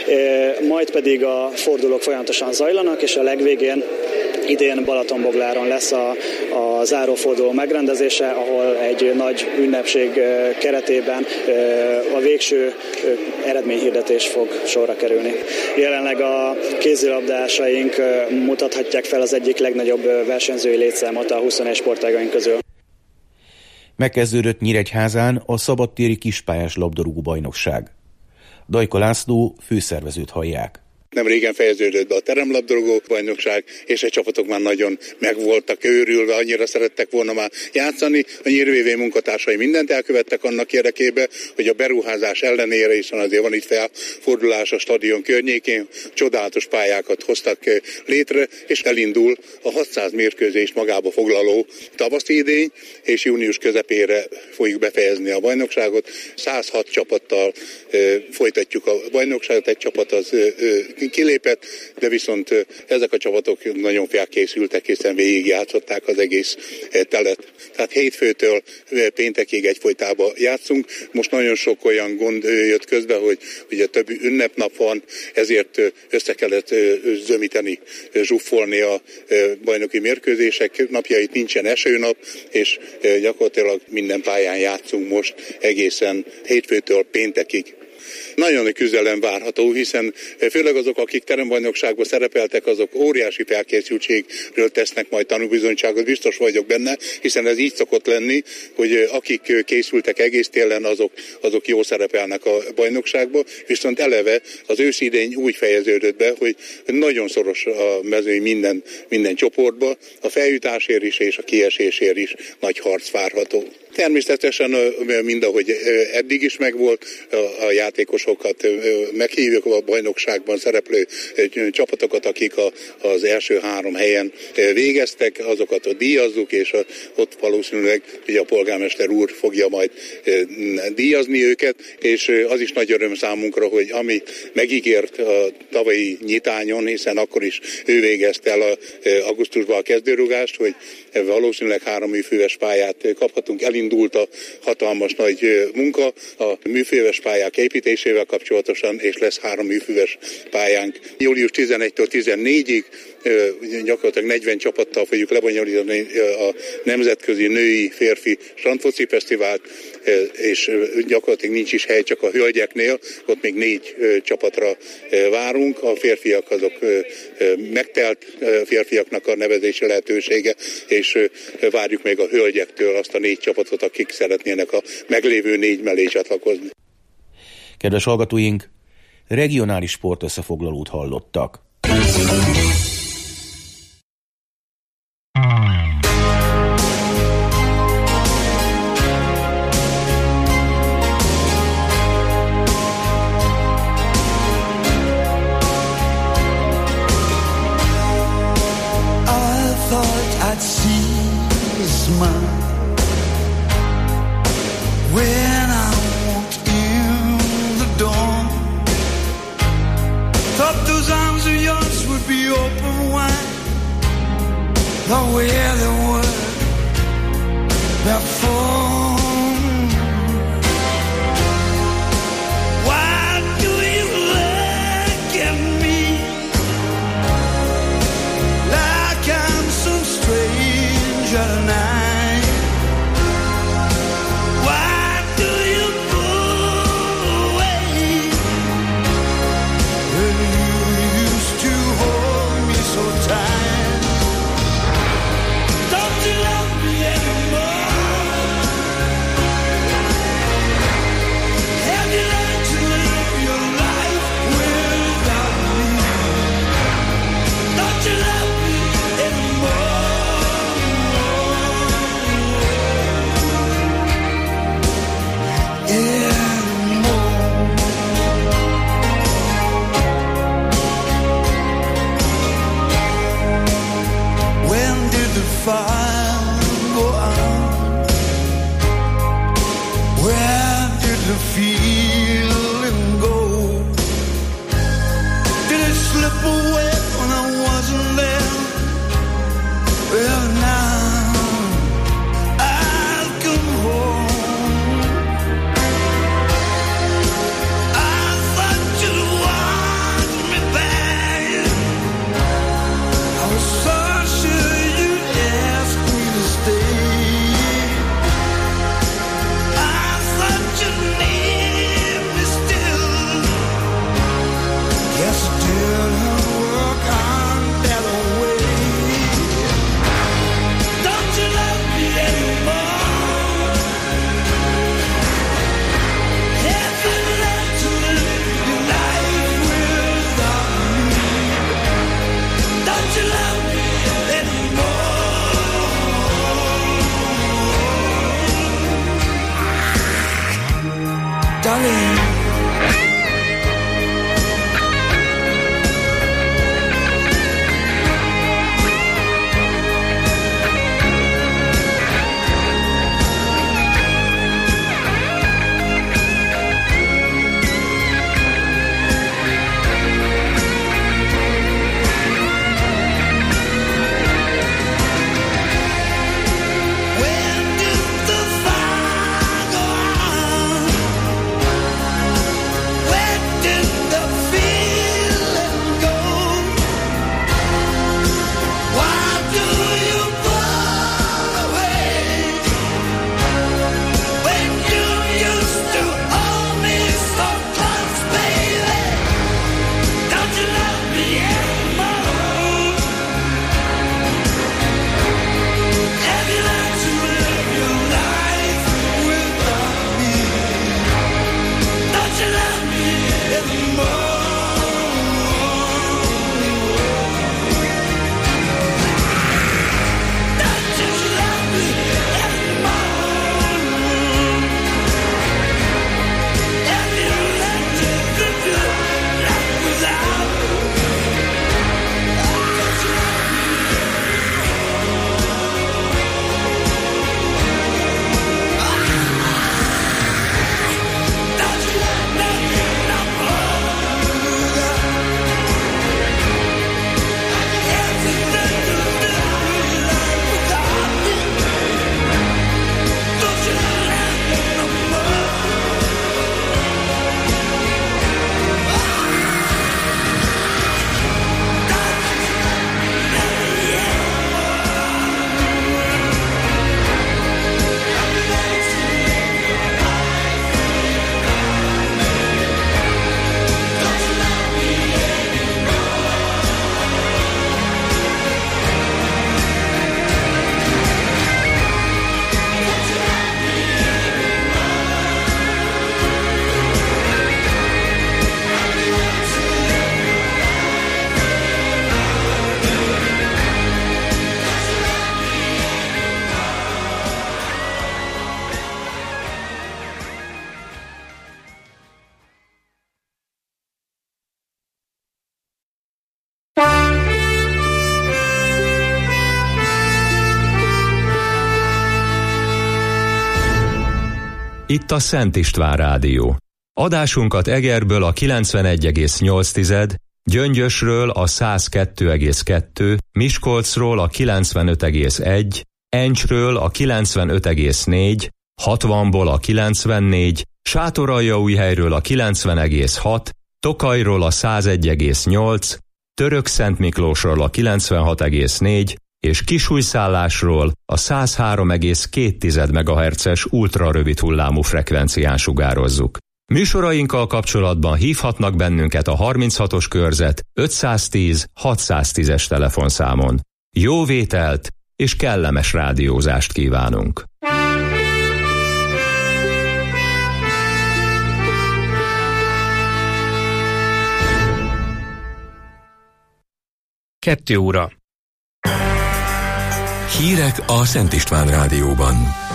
Speaker 19: Majd pedig a fordulók folyamatosan zajlanak, és a legvégén idén Balatonbogláron lesz a, a záróforduló megrendezése, ahol egy nagy ünnepség keretében a végső eredményhirdetés fog sorra kerülni. Jelenleg a kézilabdásaink mutathatják fel az egyik legnagyobb versenyzői létszámot a huszonegy sportágaink közül.
Speaker 13: Megkezdődött Nyíregyházán a szabadtéri kispályás labdarúgó bajnokság. Dajka László főszervezőt hallják.
Speaker 20: Nem régen fejeződött be a teremlabdarúgó bajnokság, és a csapatok már nagyon megvoltak őrülve, annyira szerettek volna már játszani. A Nyírvévé munkatársai mindent elkövettek annak érdekében, hogy a beruházás ellenére, hiszen azért van itt felfordulás a stadion környékén, csodálatos pályákat hoztak létre, és elindul a hatszáz mérkőzést magába foglaló tavaszi idény, és június közepére fogjuk befejezni a bajnokságot. száz hat csapattal folytatjuk a bajnokságot, egy csapat az kilépett, de viszont ezek a csapatok nagyon felkészültek, hiszen végigjátszották az egész telet. Tehát hétfőtől péntekig egyfolytában játszunk. Most nagyon sok olyan gond jött közbe, hogy ugye több ünnepnap van, ezért össze kellett zömíteni, zsuffolni a bajnoki mérkőzések napjait, nincsen esőnap, és gyakorlatilag minden pályán játszunk most egészen hétfőtől péntekig. Nagyon nagy küzdelem várható, hiszen főleg azok, akik terembajnokságban szerepeltek, azok óriási felkészültségről tesznek majd tanúbizonyságot, biztos vagyok benne, hiszen ez így szokott lenni, hogy akik készültek egész télen, azok, azok jól szerepelnek a bajnokságban, viszont eleve az őszidény úgy fejeződött be, hogy nagyon szoros a mezőny minden, minden csoportba, a feljutásért is és a kiesésért is nagy harc várható. Természetesen mind ahogy eddig is megvolt, a játékosokat meghívjuk a bajnokságban szereplő csapatokat, akik a, az első három helyen végeztek, azokat a díjazzuk, és a, ott valószínűleg ugye a polgármester úr fogja majd díjazni őket, és az is nagy öröm számunkra, hogy ami megígért a tavalyi nyitányon, hiszen akkor is ő végezte el a, augusztusban a kezdőrugást, hogy valószínűleg három műfőves pályát kaphatunk. Elindult a hatalmas nagy munka a műfőves pályák építésével kapcsolatosan, és lesz három műfőves pályánk. július tizenegyedikétől tizennégyig gyakorlatilag negyven csapattal fogjuk lebonyolítani a Nemzetközi Női Férfi Strandfoci Fesztivált, és gyakorlatilag nincs is hely csak a hölgyeknél, ott még négy csapatra várunk, a férfiak azok megtelt férfiaknak a nevezési lehetősége, és várjuk még a hölgyektől azt a négy csapatot, akik szeretnének a meglévő négy mellé csatlakozni.
Speaker 15: Kedves hallgatóink, regionális sportösszefoglalót hallottak.
Speaker 21: The way they were before. Why do you look at me like I'm some stranger tonight? Why do you pull away when you used to hold me so tight? Don't you love me anymore?
Speaker 3: itt a Szent István Rádió. Adásunkat Egerből a kilencvenegy egész nyolc, Gyöngyösről a száz kettő egész kettő, Miskolcról a kilencvenöt egész egy, Encsről a kilencvenöt egész négy, hatvanból a kilencvennégy, Sátoraljaújhelyről a kilencven egész hat, Tokajról a száz egy egész nyolc, Törökszentmiklósról a kilencvenhat egész négy, és Kisújszállásról a száz három egész két megahertzes ultrarövid hullámú frekvencián sugározzuk. Műsorainkkal kapcsolatban hívhatnak bennünket a harminchatos körzet ötszáztíz hatszáztízes telefonszámon. Jó vételt és kellemes rádiózást kívánunk!
Speaker 2: Kettő óra.
Speaker 1: Hírek a Szent István Rádióban.